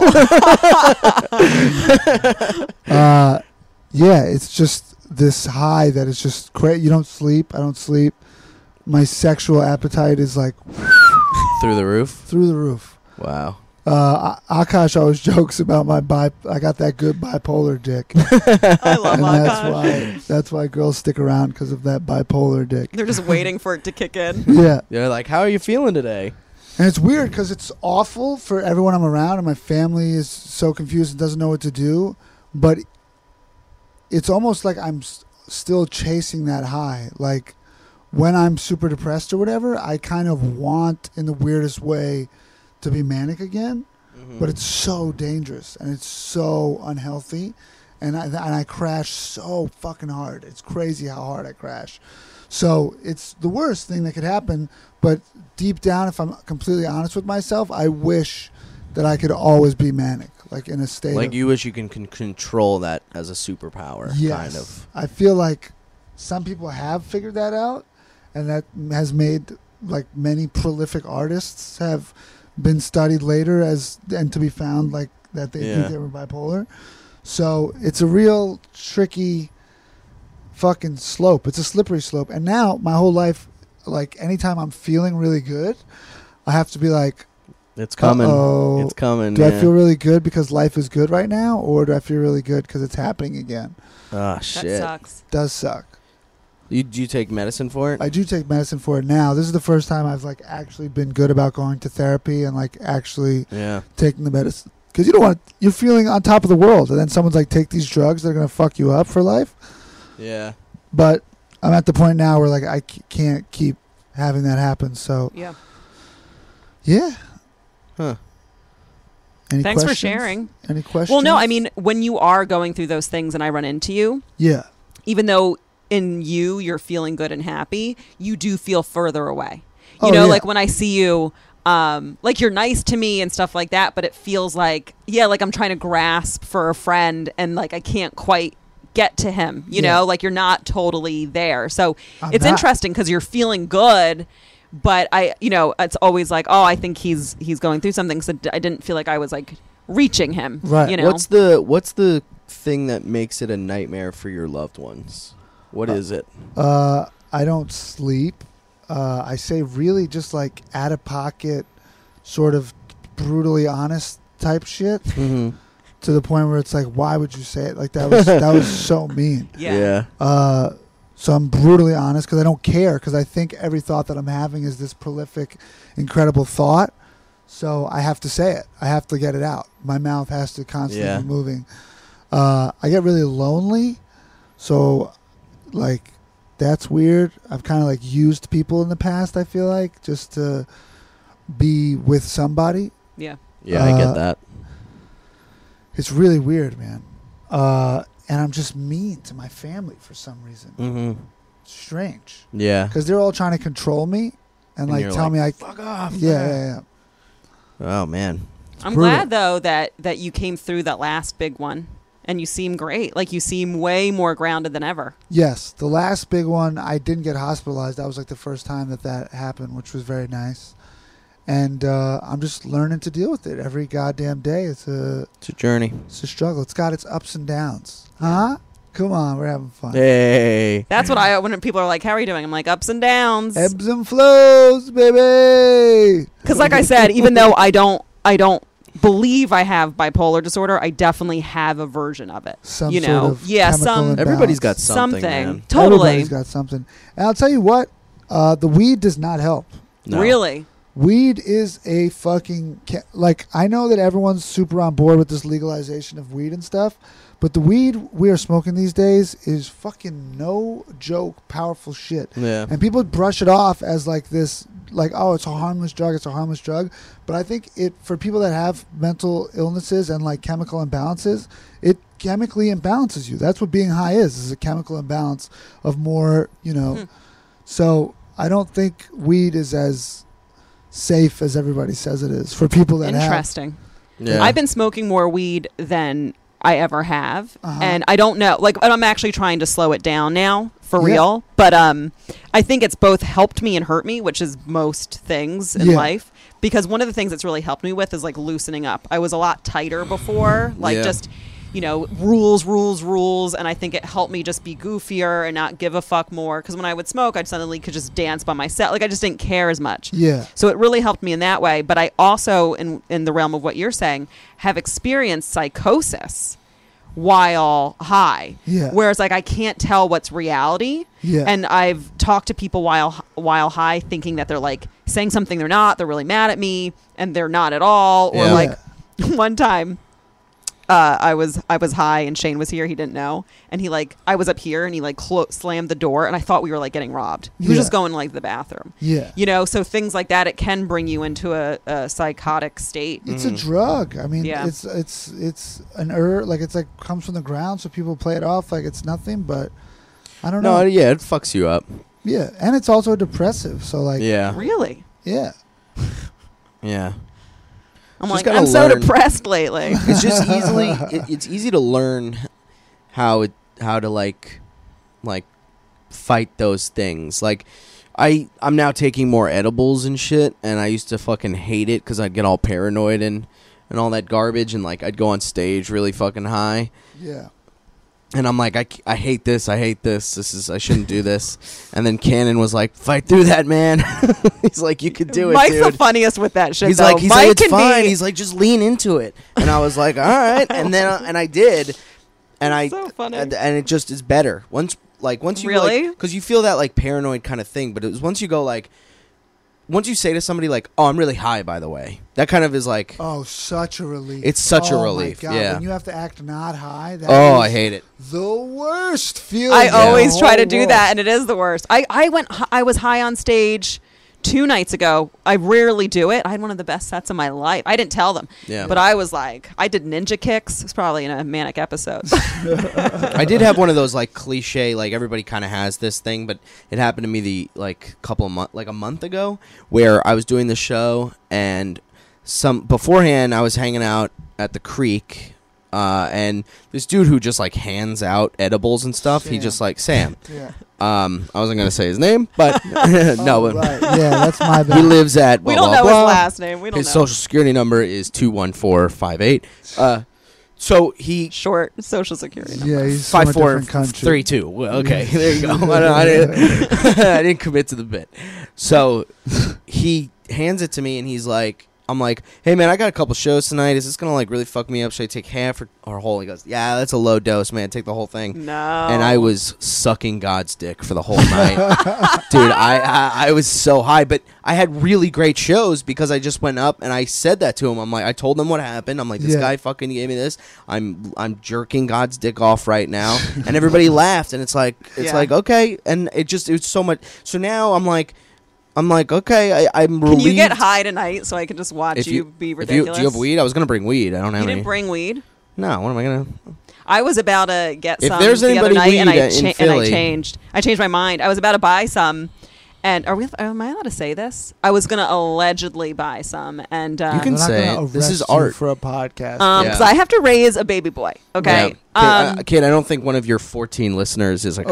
yeah, it's just this high that is just crazy. You don't sleep. I don't sleep. My sexual appetite is like Through the roof? through the roof. Wow. Akash always jokes about I got that good bipolar dick, I love and Akash. that's why girls stick around because of that bipolar dick. They're just waiting for it to kick in. Yeah, They're like, how are you feeling today? and it's weird because it's awful for everyone I'm around, and my family is so confused and doesn't know what to do. But it's almost like I'm still chasing that high. Like when I'm super depressed or whatever, I kind of want, in the weirdest way, to be manic again. But it's so dangerous and it's so unhealthy, and I crash so fucking hard. It's crazy how hard I crash. So it's the worst thing that could happen. But deep down, if I'm completely honest with myself, I wish that I could always be manic, like in a state Like of, you wish you can control that as a superpower, yes. kind of. I feel like some people have figured that out, and that has made like many prolific artists have been studied later and to be found like that they think they were bipolar. So it's a real tricky fucking slope. It's a slippery slope. And now my whole life, like anytime I'm feeling really good, I have to be like, It's coming. Uh-oh. It's coming. do I yeah. feel really good because life is good right now, or do I feel really good because it's happening again? Ah, That shit. sucks. It does suck. Do you take medicine for it? I do take medicine for it now. This is the first time I've like actually been good about going to therapy and like actually Yeah. taking the medicine, because you don't want, you're feeling on top of the world, and then someone's like, take these drugs, they're gonna fuck you up for life. Yeah. But I'm at the point now where like I can't keep having that happen. So Yeah. yeah. Huh. Any Thanks for questions? sharing. Any questions? Well, no, I mean, when you are going through those things and I run into you, yeah. even though in you're feeling good and happy, you do feel further away. You Oh, know, yeah. like when I see you, like you're nice to me and stuff like that, but it feels like, like I'm trying to grasp for a friend and like I can't quite get to him, you Yeah. know, like you're not totally there. So I'm it's not. interesting because you're feeling good, but it's always like, oh, I think he's going through something. So I didn't feel like I was like reaching him, Right. you know? What's the thing that makes it a nightmare for your loved ones? What is it? I don't sleep. I say really just like out of pocket, sort of brutally honest type shit, Mm-hmm. to the point where it's like, why would you say it? Like that was so mean. Yeah. So I'm brutally honest because I don't care, because I think every thought that I'm having is this prolific, incredible thought. So I have to say it. I have to get it out. My mouth has to constantly Yeah. be moving. I get really lonely. So like that's weird. I've kind of like used people in the past, I feel like, just to be with somebody. Yeah. Yeah, I get that. It's really weird, man. And I'm just mean to my family for some reason. Mm-hmm. It's strange. Yeah. Because they're all trying to control me and like you're tell me fuck off. yeah. Oh man. I'm brutal. glad though that you came through that last big one and you seem great. Like you seem way more grounded than ever. Yes, the last big one, I didn't get hospitalized. That was like the first time that happened, which was very nice. And I'm just learning to deal with it every goddamn day. It's a journey. struggle. It's got its ups and downs. Huh? Come on, we're having fun. Hey. That's what when people are like, "How are you doing?" I'm like, "Ups and downs." Ebbs and flows, baby. Because like I said, even though I don't believe I have bipolar disorder, I definitely have a version of it. Some you sort know, of yeah, chemical some imbalance. Everybody's got something. Man. Totally. Everybody's got something. And I'll tell you what, the weed does not help. No. Really? Weed is a fucking like, I know that everyone's super on board with this legalization of weed and stuff, but the weed we are smoking these days is fucking no joke powerful shit. Yeah. And people brush it off as like this, like, oh, it's a harmless drug, it's a harmless drug. But I think it, for people that have mental illnesses and like chemical imbalances, it chemically imbalances you. That's what being high is a chemical imbalance of more, you know. So I don't think weed is as safe as everybody says it is for people that Interesting. Yeah. I've been smoking more weed than I ever have, Uh-huh. and I don't know. Like, I'm actually trying to slow it down now, for Yeah. real. But I think it's both helped me and hurt me, which is most things in Yeah. life. Because one of the things it's really helped me with is like loosening up. I was a lot tighter before, like Yeah. just, you know, rules, and I think it helped me just be goofier and not give a fuck more. Because when I would smoke, I'd suddenly could just dance by myself. Like, I just didn't care as much. Yeah. So it really helped me in that way. But I also, in the realm of what you're saying, have experienced psychosis while high. Yeah. Whereas, like, I can't tell what's reality. Yeah. And I've talked to people while high, thinking that they're like saying something they're not. They're really mad at me, and they're not at all. Or Yeah. like one time, I was high and Shane was here. He didn't know, and he like I was up here and he like slammed the door, and I thought we were like getting robbed. He was Yeah. just going like to the bathroom. Yeah. You know, so things like that, it can bring you into a psychotic state. It's a drug. I mean, Yeah. it's an herb. Like, it's like comes from the ground, so people play it off like it's nothing. But I don't No, know. yeah, it fucks you up. Yeah, and it's also depressive. So like, Yeah. Really? yeah. Yeah. I'm Just like, gotta I'm so learn. depressed lately. It's just it's easy to learn how to like fight those things. Like I'm now taking more edibles and shit, and I used to fucking hate it because I'd get all paranoid and all that garbage, and like I'd go on stage really fucking high. Yeah. And I'm like, I hate this. I shouldn't do this. And then Cannon was like, fight through that, man. He's like, you could do it, Mike's dude. the funniest with that shit. He's though. like, Mike it's can fine. be- He's like, just lean into it. And I was like, all right. And then and I did, and So funny. and it just is better once you Really? because you feel that like paranoid kind of thing. But it was once you go like, once you say to somebody like, oh, I'm really high, by the way. That kind of is like, Oh, such a relief. It's such a Oh, relief, My God. yeah. When you have to act not high. That oh, is I hate it. the worst feeling. I in the always try to whole do world. that, and it is the worst. I was high on stage 2 nights ago. I rarely do it. I had one of the best sets of my life. I didn't tell them. Yeah. But I was like, I did ninja kicks. It's probably in a manic episode. I did have one of those like cliche, like everybody kind of has this thing, but it happened to me a month ago, where I was doing the show, and beforehand I was hanging out at the creek, and this dude who just like hands out edibles and stuff, he Sam. just like Sam. Yeah. I wasn't gonna say his name, but no, Oh, but right. Yeah, that's my bad. he lives at blah, we don't blah, know blah. his last name. We don't His know. social security number is 21458. So he Short social security number. Yeah, he's from a different country. 5432. Well, okay, there you go. I didn't commit to the bit. So he hands it to me, and he's like, I'm like, hey man, I got a couple shows tonight. Is this gonna like really fuck me up? Should I take half or whole? He goes, yeah, that's a low dose, man. Take the whole thing. No. And I was sucking God's dick for the whole night. Dude, I was so high, but I had really great shows because I just went up and I said that to him. I'm like, I told him what happened. I'm like, this Yeah. guy fucking gave me this. I'm jerking God's dick off right now. And everybody laughed, and it's like Yeah. okay. And it was so much. So now I'm like, okay, I'm relieved. Can you get high tonight so I can just watch you be ridiculous? Do you have weed? I was gonna bring weed. I don't have You any. didn't bring weed? No, what am I gonna? I was about to get If some there's the other anybody night, and weed I in and I Philly- changed. I changed my mind. I was about to buy some, and am I allowed to say this? I was going to allegedly buy some, and You can They're not say gonna it. This is arrest you art. for a podcast. because Yeah. I have to raise a baby boy. Okay, Yeah. Kid, I don't think one of your 14 listeners is a cop.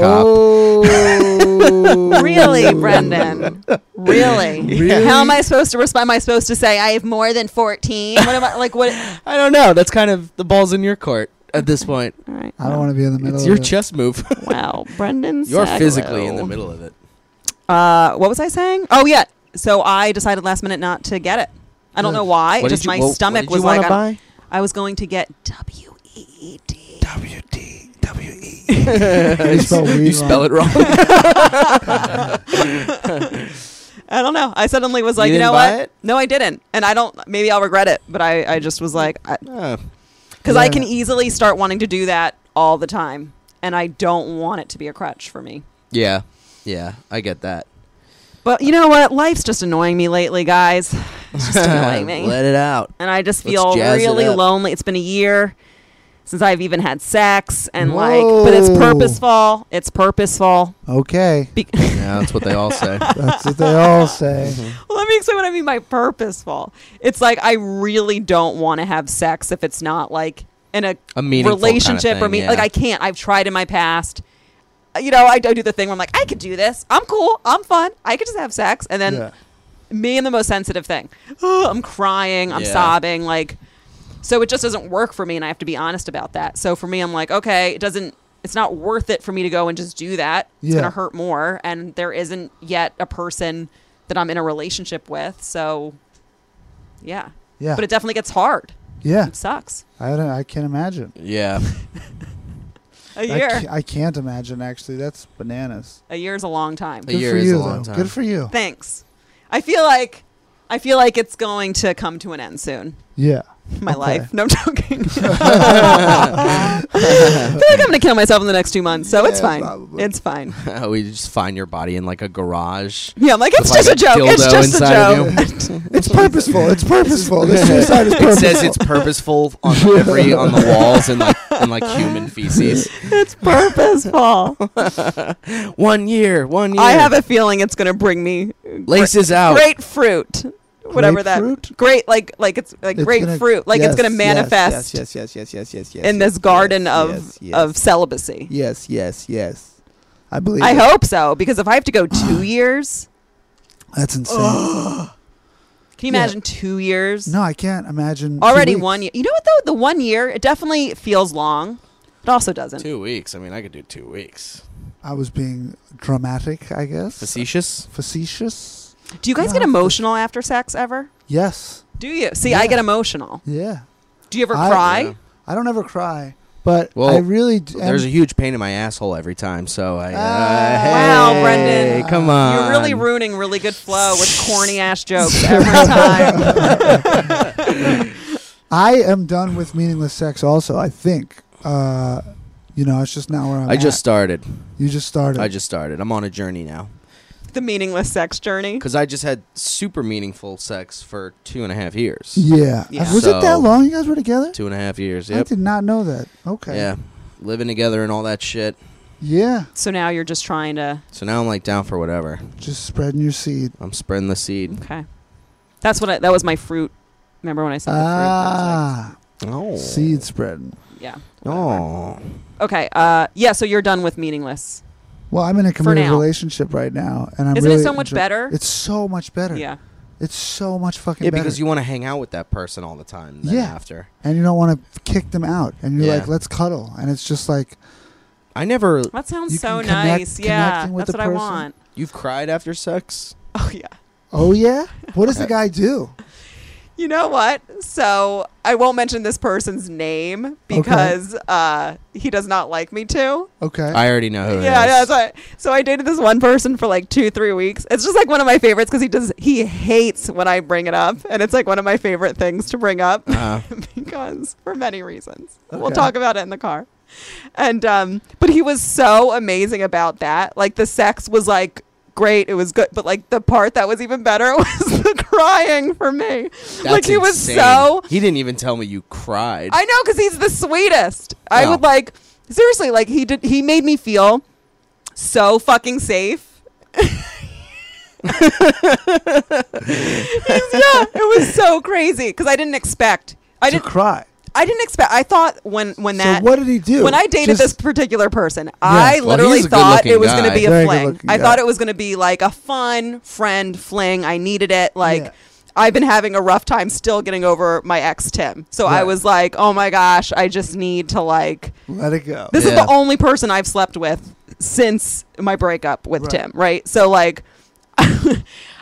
Oh, really, Brendan? Really? Really? How am I supposed to respond? Am I supposed to say I have more than 14? What am I like? What? I don't know. That's kind of the ball's in your court at this point. All right. I don't want to be in the middle. It's of your it. chess move. Wow, Brendan. You're Sagalow. physically in the middle of it. What was I saying? Oh yeah. So I decided last minute not to get it. I don't know why. What Just did you- my what stomach did you was wanna like, buy? I was going to get WEED. W-D-W-E. You spell weed You spell wrong. it wrong. I don't know. I suddenly was like, You you didn't know buy what? it? No, I didn't. And I don't, maybe I'll regret it. But I just was like, Uh, because I Yeah. can easily start wanting to do that all the time. And I don't want it to be a crutch for me. yeah, I get that. But you know what? Life's just annoying me lately, guys. It's just annoying me. Let it out. And I just Let's feel jazz it really up. lonely. It's been a year since I've even had sex. And Whoa. but it's purposeful. It's purposeful. Okay. Yeah, that's what they all say. That's what they all say. Well, let me explain what I mean by purposeful. It's like I really don't want to have sex if it's not like in a meaningful relationship kind of or me. thing, Like yeah. I can't. I've tried in my past. You know, I do the thing where I'm like, I could do this. I'm cool. I'm fun. I could just have sex. And then Yeah. me and the most sensitive thing. I'm crying. I'm Yeah. sobbing. Like, so it just doesn't work for me. And I have to be honest about that. So for me, I'm like, okay, it's not worth it for me to go and just do that. It's Yeah. going to hurt more. And there isn't yet a person that I'm in a relationship with. So yeah. Yeah. But it definitely gets hard. Yeah. It sucks. I can't imagine. Yeah. A year. I can't imagine, actually. That's bananas. A year's a long time. A Good year for is you, a long though. time. Good for you. Thanks. I feel like it's going to come to an end soon. Yeah. My Okay. life. No, I'm joking. I feel like I'm going to kill myself in the next 2 months, so it's Yeah, fine. probably. It's fine. We just find your body in like a garage. Yeah, I'm like, it's With, like, just a joke. It's dildo just a inside of joke. It's purposeful. It's purposeful. This suicide is It purposeful. says it's purposeful on on the walls and like human feces. It's purposeful. 1 year. I have a feeling it's going to bring me Laces out. grapefruit. Whatever Grapefruit? that great like it's like It's grapefruit. Like it's going to manifest yes, in this garden of celibacy. Yes. I believe I it. hope so, because if I have to go 2 years, That's insane. can you Yeah. imagine 2 years? No, I can't imagine. 2 Already weeks. 1 year. You know what though? The 1 year, it definitely feels long. It also doesn't. 2 weeks. I mean, I could do 2 weeks. I was being dramatic, I guess. Facetious? Do you guys No, get it's- emotional after sex ever? Yes. Do you? See, Yeah. I get emotional. Yeah. Do you ever I- cry? Yeah. I don't ever cry, but Well, I really There's a huge pain in my asshole every time, so I. Wow, hey, Brendan. come on! You're really ruining really good flow with corny ass jokes every time. I am done with meaningless sex also, I think. It's just not where I'm I just at. started. You just started. I just started. I'm on a journey now The meaningless sex journey. because I just had super meaningful sex for 2.5 years. Yeah. Yeah. Was it that So- long you guys were together? 2.5 years. I Yep. did not know that. Okay. Yeah. Living together and all that shit. Yeah. So now you're just trying to. So now I'm like down for whatever. Just spreading your seed. I'm spreading the seed. Okay. That's what that was my fruit. Remember when I said the fruit? Ah. Oh. Seed spreading. Yeah. Oh. Okay. Yeah. So you're done with meaningless. Well, I'm in a committed now. relationship right now, and I'm Isn't really it so much better? It's so much better. Yeah. It's so much fucking Yeah, better. because you want to hang out with that person all the time. Then Yeah. After. and you don't want to kick them out, and you're Yeah. like, let's cuddle, and it's just like, I never. That sounds You so can connect- nice. Yeah. connecting with That's the what I person. want. You've cried after sex? Oh yeah. oh yeah, what does the guy do? You know what? So I won't mention this person's name because he does not like me to. Okay. I already know who it Yeah, is. so I dated this one person for like 2-3 weeks. It's just like one of my favorites because he hates when I bring it up, and it's like one of my favorite things to bring up because for many reasons. We'll Okay. talk about it in the car. And but he was so amazing about that. Like the sex was like great, it was good, but like the part that was even better was the crying for me. That's like he was insane. so He didn't even tell me you cried. I know, because he's the sweetest. I Oh. would like seriously, like he made me feel so fucking safe. Yeah, it was so crazy because I didn't expect. I to didn't. cry. I didn't expect. I thought when that. So what did he do? When I dated Just- this particular person, I Well, literally he's a thought good-looking it was going to guy. be a Very fling. good-looking I guy. thought it was going to be like a fun friend fling. I needed it. Like Yeah. I've been having a rough time still getting over my ex Tim. So I Right. was like, oh my gosh, I just need to like. let it go. This is Yeah. the only person I've slept with since my breakup with Right. Tim. Right. So like.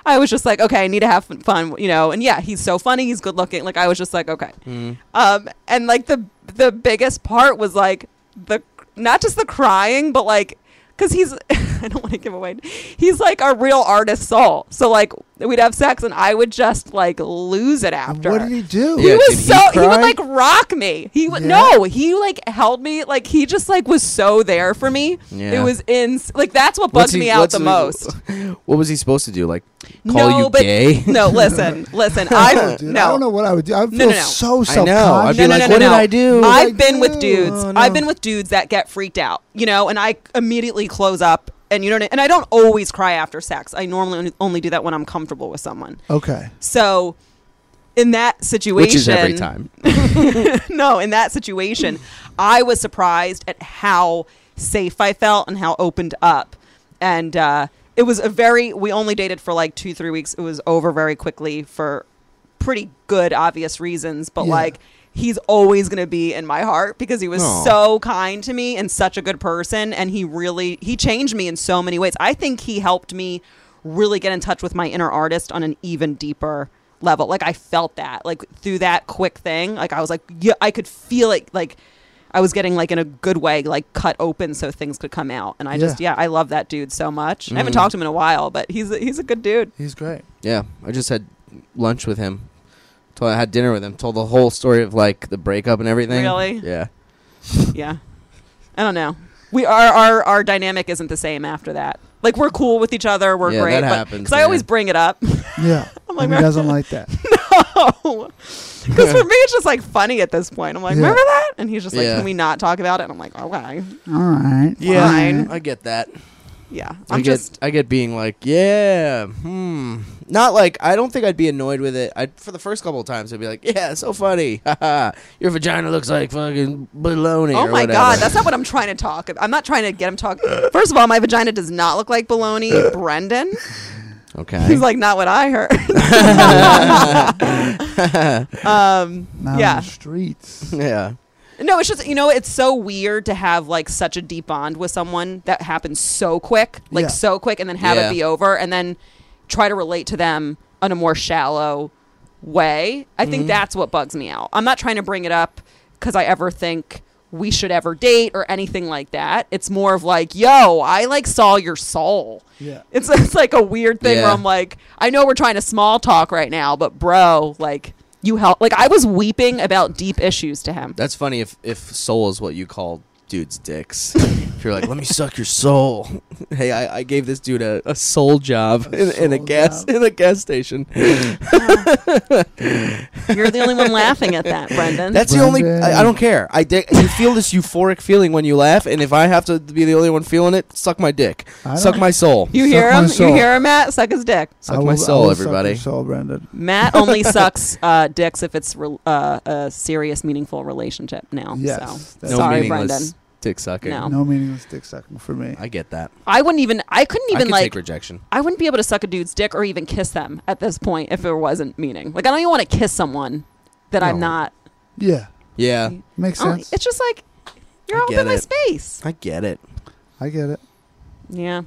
I was just like, okay, I need to have fun, you know. And yeah, he's so funny. He's good looking. Like I was just like, okay. And like the biggest part was like not just the crying, but like, because he's I don't want to give away. He's like a real artist soul. So like we'd have sex and I would just like lose it after. What did he do? He was did he would like rock me. He would no, he like held me, like he just like was so there for me. Yeah. It was like that's what bugged me out the most. What was he supposed to do? Like call No, you but gay? no, listen. I Dude, no. I don't know what I would do. I feel no. so I know. I'd self-conscious. be like, what did I do? I've been with dudes. I don't know. I've been with dudes that get freaked out, you know, and I immediately close up. And you know, and I don't always cry after sex. I normally only do that when I'm comfortable with someone. Okay. So, in that situation, Which is every time. no, in that situation, I was surprised at how safe I felt and how opened up. And it was we only dated for like 2-3 weeks. It was over very quickly for pretty good, obvious reasons. But like, he's always going to be in my heart because he was so kind to me and such a good person. And he changed me in so many ways. I think he helped me really get in touch with my inner artist on an even deeper level. Like I felt that like through that quick thing, like I was like, yeah, I could feel it. Like I was getting like in a good way, like cut open so things could come out. And I I love that dude so much. I haven't talked to him in a while, but he's a good dude. He's great. Yeah. I just had lunch with him. I had dinner with him, told the whole story of like the breakup and everything. Really? Yeah. Yeah. I don't know. Our dynamic isn't the same after that. Like we're cool with each other. We're great. That happens. Because I always bring it up. Yeah. I'm like, and he doesn't like that. No. Because for me, it's just like funny at this point. I'm like, remember that? And he's just like, can we not talk about it? And I'm like, okay. All right. Yeah. Fine. I get that. Yeah. I get being like, not like, I don't think I'd be annoyed with it. For the first couple of times, I'd be like, yeah, so funny. Your vagina looks like fucking baloney. Oh or my whatever. God, that's not what I'm trying to talk about. I'm not trying to get him talk. First of all, my vagina does not look like baloney, Brendan. Okay. He's like, not what I heard. Not on the streets. Yeah. No, it's just, it's so weird to have like such a deep bond with someone that happens so quick, so quick, and then have it be over and then try to relate to them in a more shallow way. I think that's what bugs me out. I'm not trying to bring it up because I ever think we should ever date or anything like that. It's more of like, yo, I like saw your soul. Yeah. It's like a weird thing where I'm like, I know we're trying to small talk right now, but bro, like, you help. Like I was weeping about deep issues to him. That's funny if soul is what you call dudes' dicks. If you're like, let me suck your soul. Hey, I gave this dude a soul job in a gas station. You're the only one laughing at that, Brendan. That's the only. I don't care. You feel this euphoric feeling when you laugh, and if I have to be the only one feeling it, suck my dick, suck my soul. You hear him? You hear him, Matt? Suck his dick. Suck my soul, everybody. Suck your soul, Brendan. Matt only sucks dicks if it's a serious, meaningful relationship now. Yes. So. Sorry, Brendan. Dick sucking. No meaningless dick sucking for me. I get that. I couldn't even I like take rejection. I wouldn't be able to suck a dude's dick or even kiss them at this point if there wasn't meaning. Like I don't even want to kiss someone that I'm not. Yeah. Yeah. Makes sense. It's just like you're all in my space. I get it. I get it. Yeah.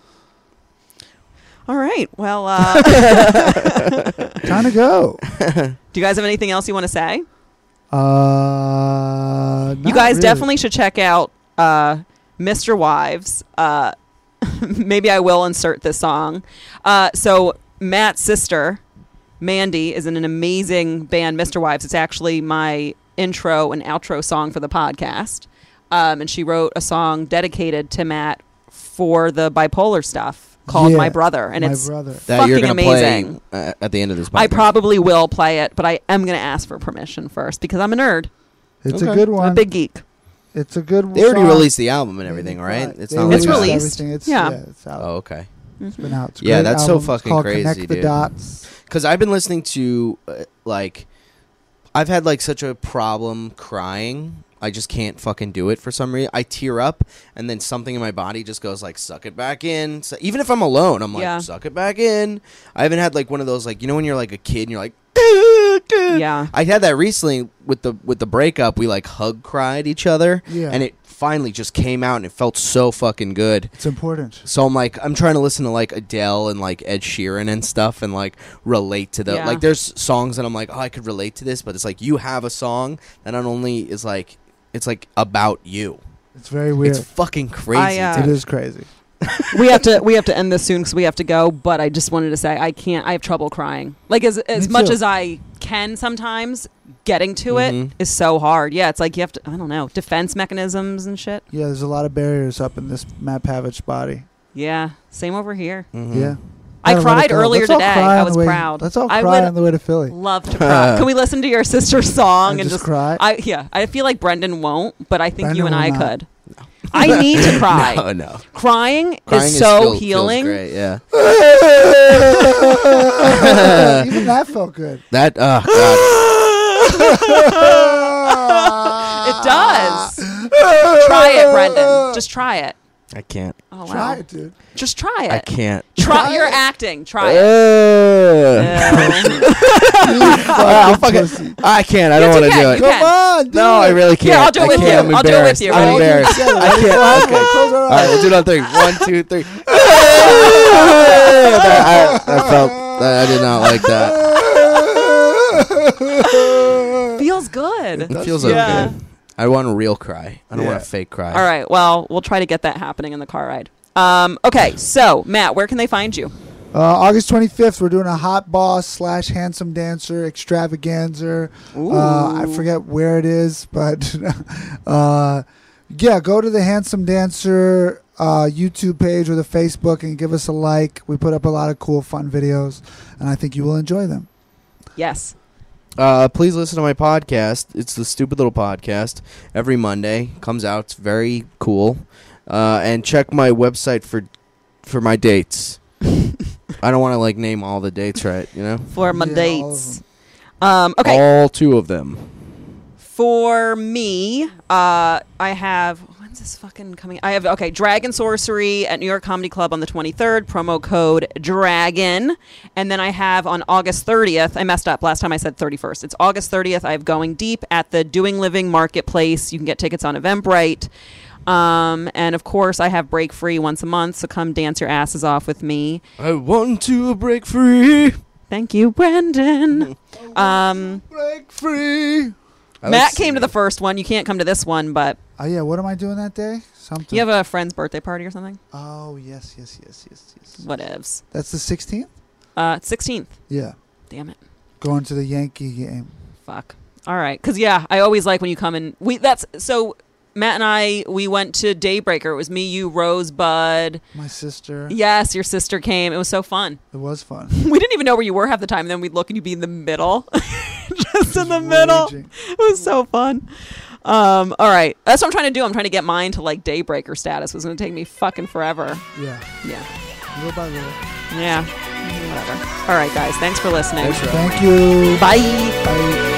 All right. Well, time to go. Do you guys have anything else you want to say? You Not guys really. definitely should check out Mr. Wives. Maybe I will insert this song. So Matt's sister, Mandy, is in an amazing band, Mr. Wives. It's actually my intro and outro song for the podcast. And she wrote a song dedicated to Matt for the bipolar stuff called My Brother. And it's that you're fucking amazing. Play, at the end of this podcast. I probably will play it, but I am going to ask for permission first because I'm a nerd. It's a good one. I'm a big geek. It's a good one. They already released the album and everything, right? It's not it's like released. It's Oh, out. okay. It's been out. It's yeah, that's album. so fucking called crazy, Connect dude. the Dots. Because I've been listening to, I've had, such a problem crying. I just can't fucking do it for some reason. I tear up, and then something in my body just goes, suck it back in. So even if I'm alone, I'm like, suck it back in. I haven't had, one of those, when you're, a kid and you're like, yeah. I had that recently with the breakup. We, hug cried each other, and it finally just came out and it felt so fucking good. It's important. So I'm trying to listen to like Adele and like Ed Sheeran and stuff and like relate to the like there's songs that I'm like, oh, I could relate to this, but it's like you have a song that not only is like it's like about you. It's very weird. It's fucking crazy. It is crazy. we have to end this soon because we have to go. But I just wanted to say I have trouble crying. Like as much as I can sometimes, getting to it is so hard. Yeah, it's like you have to. I don't know, defense mechanisms and shit. Yeah, there's a lot of barriers up in this Matt Pavich body. Yeah, same over here. Yeah. I cried earlier today. I was proud. Let's all cry on the way to Philly. Love to cry. Can we listen to your sister's song and just cry? I feel like Brendan won't, but I think you and I could. No. I need to cry. No. Crying is so healing. Feels great, yeah. Even that felt good. That God. It does. Try it, Brendan. Just try it. I can't. Oh, wow. Try it, dude. Just try it. I can't. Try. You're acting. Try it. I can't. I don't want to do it. Come on, dude. No, I really can't. Yeah, I'll do it with you. I'll do it with you. I'm embarrassed. I can't. Okay. Close our eyes. All right, we'll do it on 3. 1, 2, 3. I felt that. I did not like that. Feels good. It feels okay. I want a real cry. I don't want a fake cry. All right. Well, we'll try to get that happening in the car ride. Okay. So, Matt, where can they find you? August 25th, we're doing a Hot Boss / Handsome Dancer extravaganza. I forget where it is, but yeah, go to the Handsome Dancer YouTube page or the Facebook and give us a like. We put up a lot of cool, fun videos, and I think you will enjoy them. Yes. Please listen to my podcast. It's the Stupid Little Podcast. Every Monday comes out. It's very cool. And check my website for my dates. I don't want to like name all the dates, right? You know, for my dates. Okay, all 2 of them. For me, I have. When's this fucking coming? I have Dragon Sorcery at New York Comedy Club on the 23rd. Promo code DRAGON, and then I have on August 30th. I messed up last time. I said 31st. It's August 30th. I have Going Deep at the Doing Living Marketplace. You can get tickets on Eventbrite. And of course I have Break Free once a month, so come dance your asses off with me. I want to break free. Thank you, Brendan. Break free. Matt came to the first one. You can't come to this one, but oh yeah, what am I doing that day? Something. You have a friend's birthday party or something? Oh yes. Whatevs. That's the 16th? 16th. Yeah. Damn it. Going to the Yankee game. Fuck. All right, because I always like when you come in. Matt and we went to Daybreaker. It was me, you, Rosebud. My sister. Yes, your sister came. It was so fun. It was fun. We didn't even know where you were half the time. And then we'd look and you'd be in the middle. Just in the middle. It was so fun. All right. That's what I'm trying to do. I'm trying to get mine to like Daybreaker status. It was going to take me fucking forever. Yeah. Little by little. Yeah. Whatever. All right, guys. Thanks for listening. Thank you. Bye. Bye.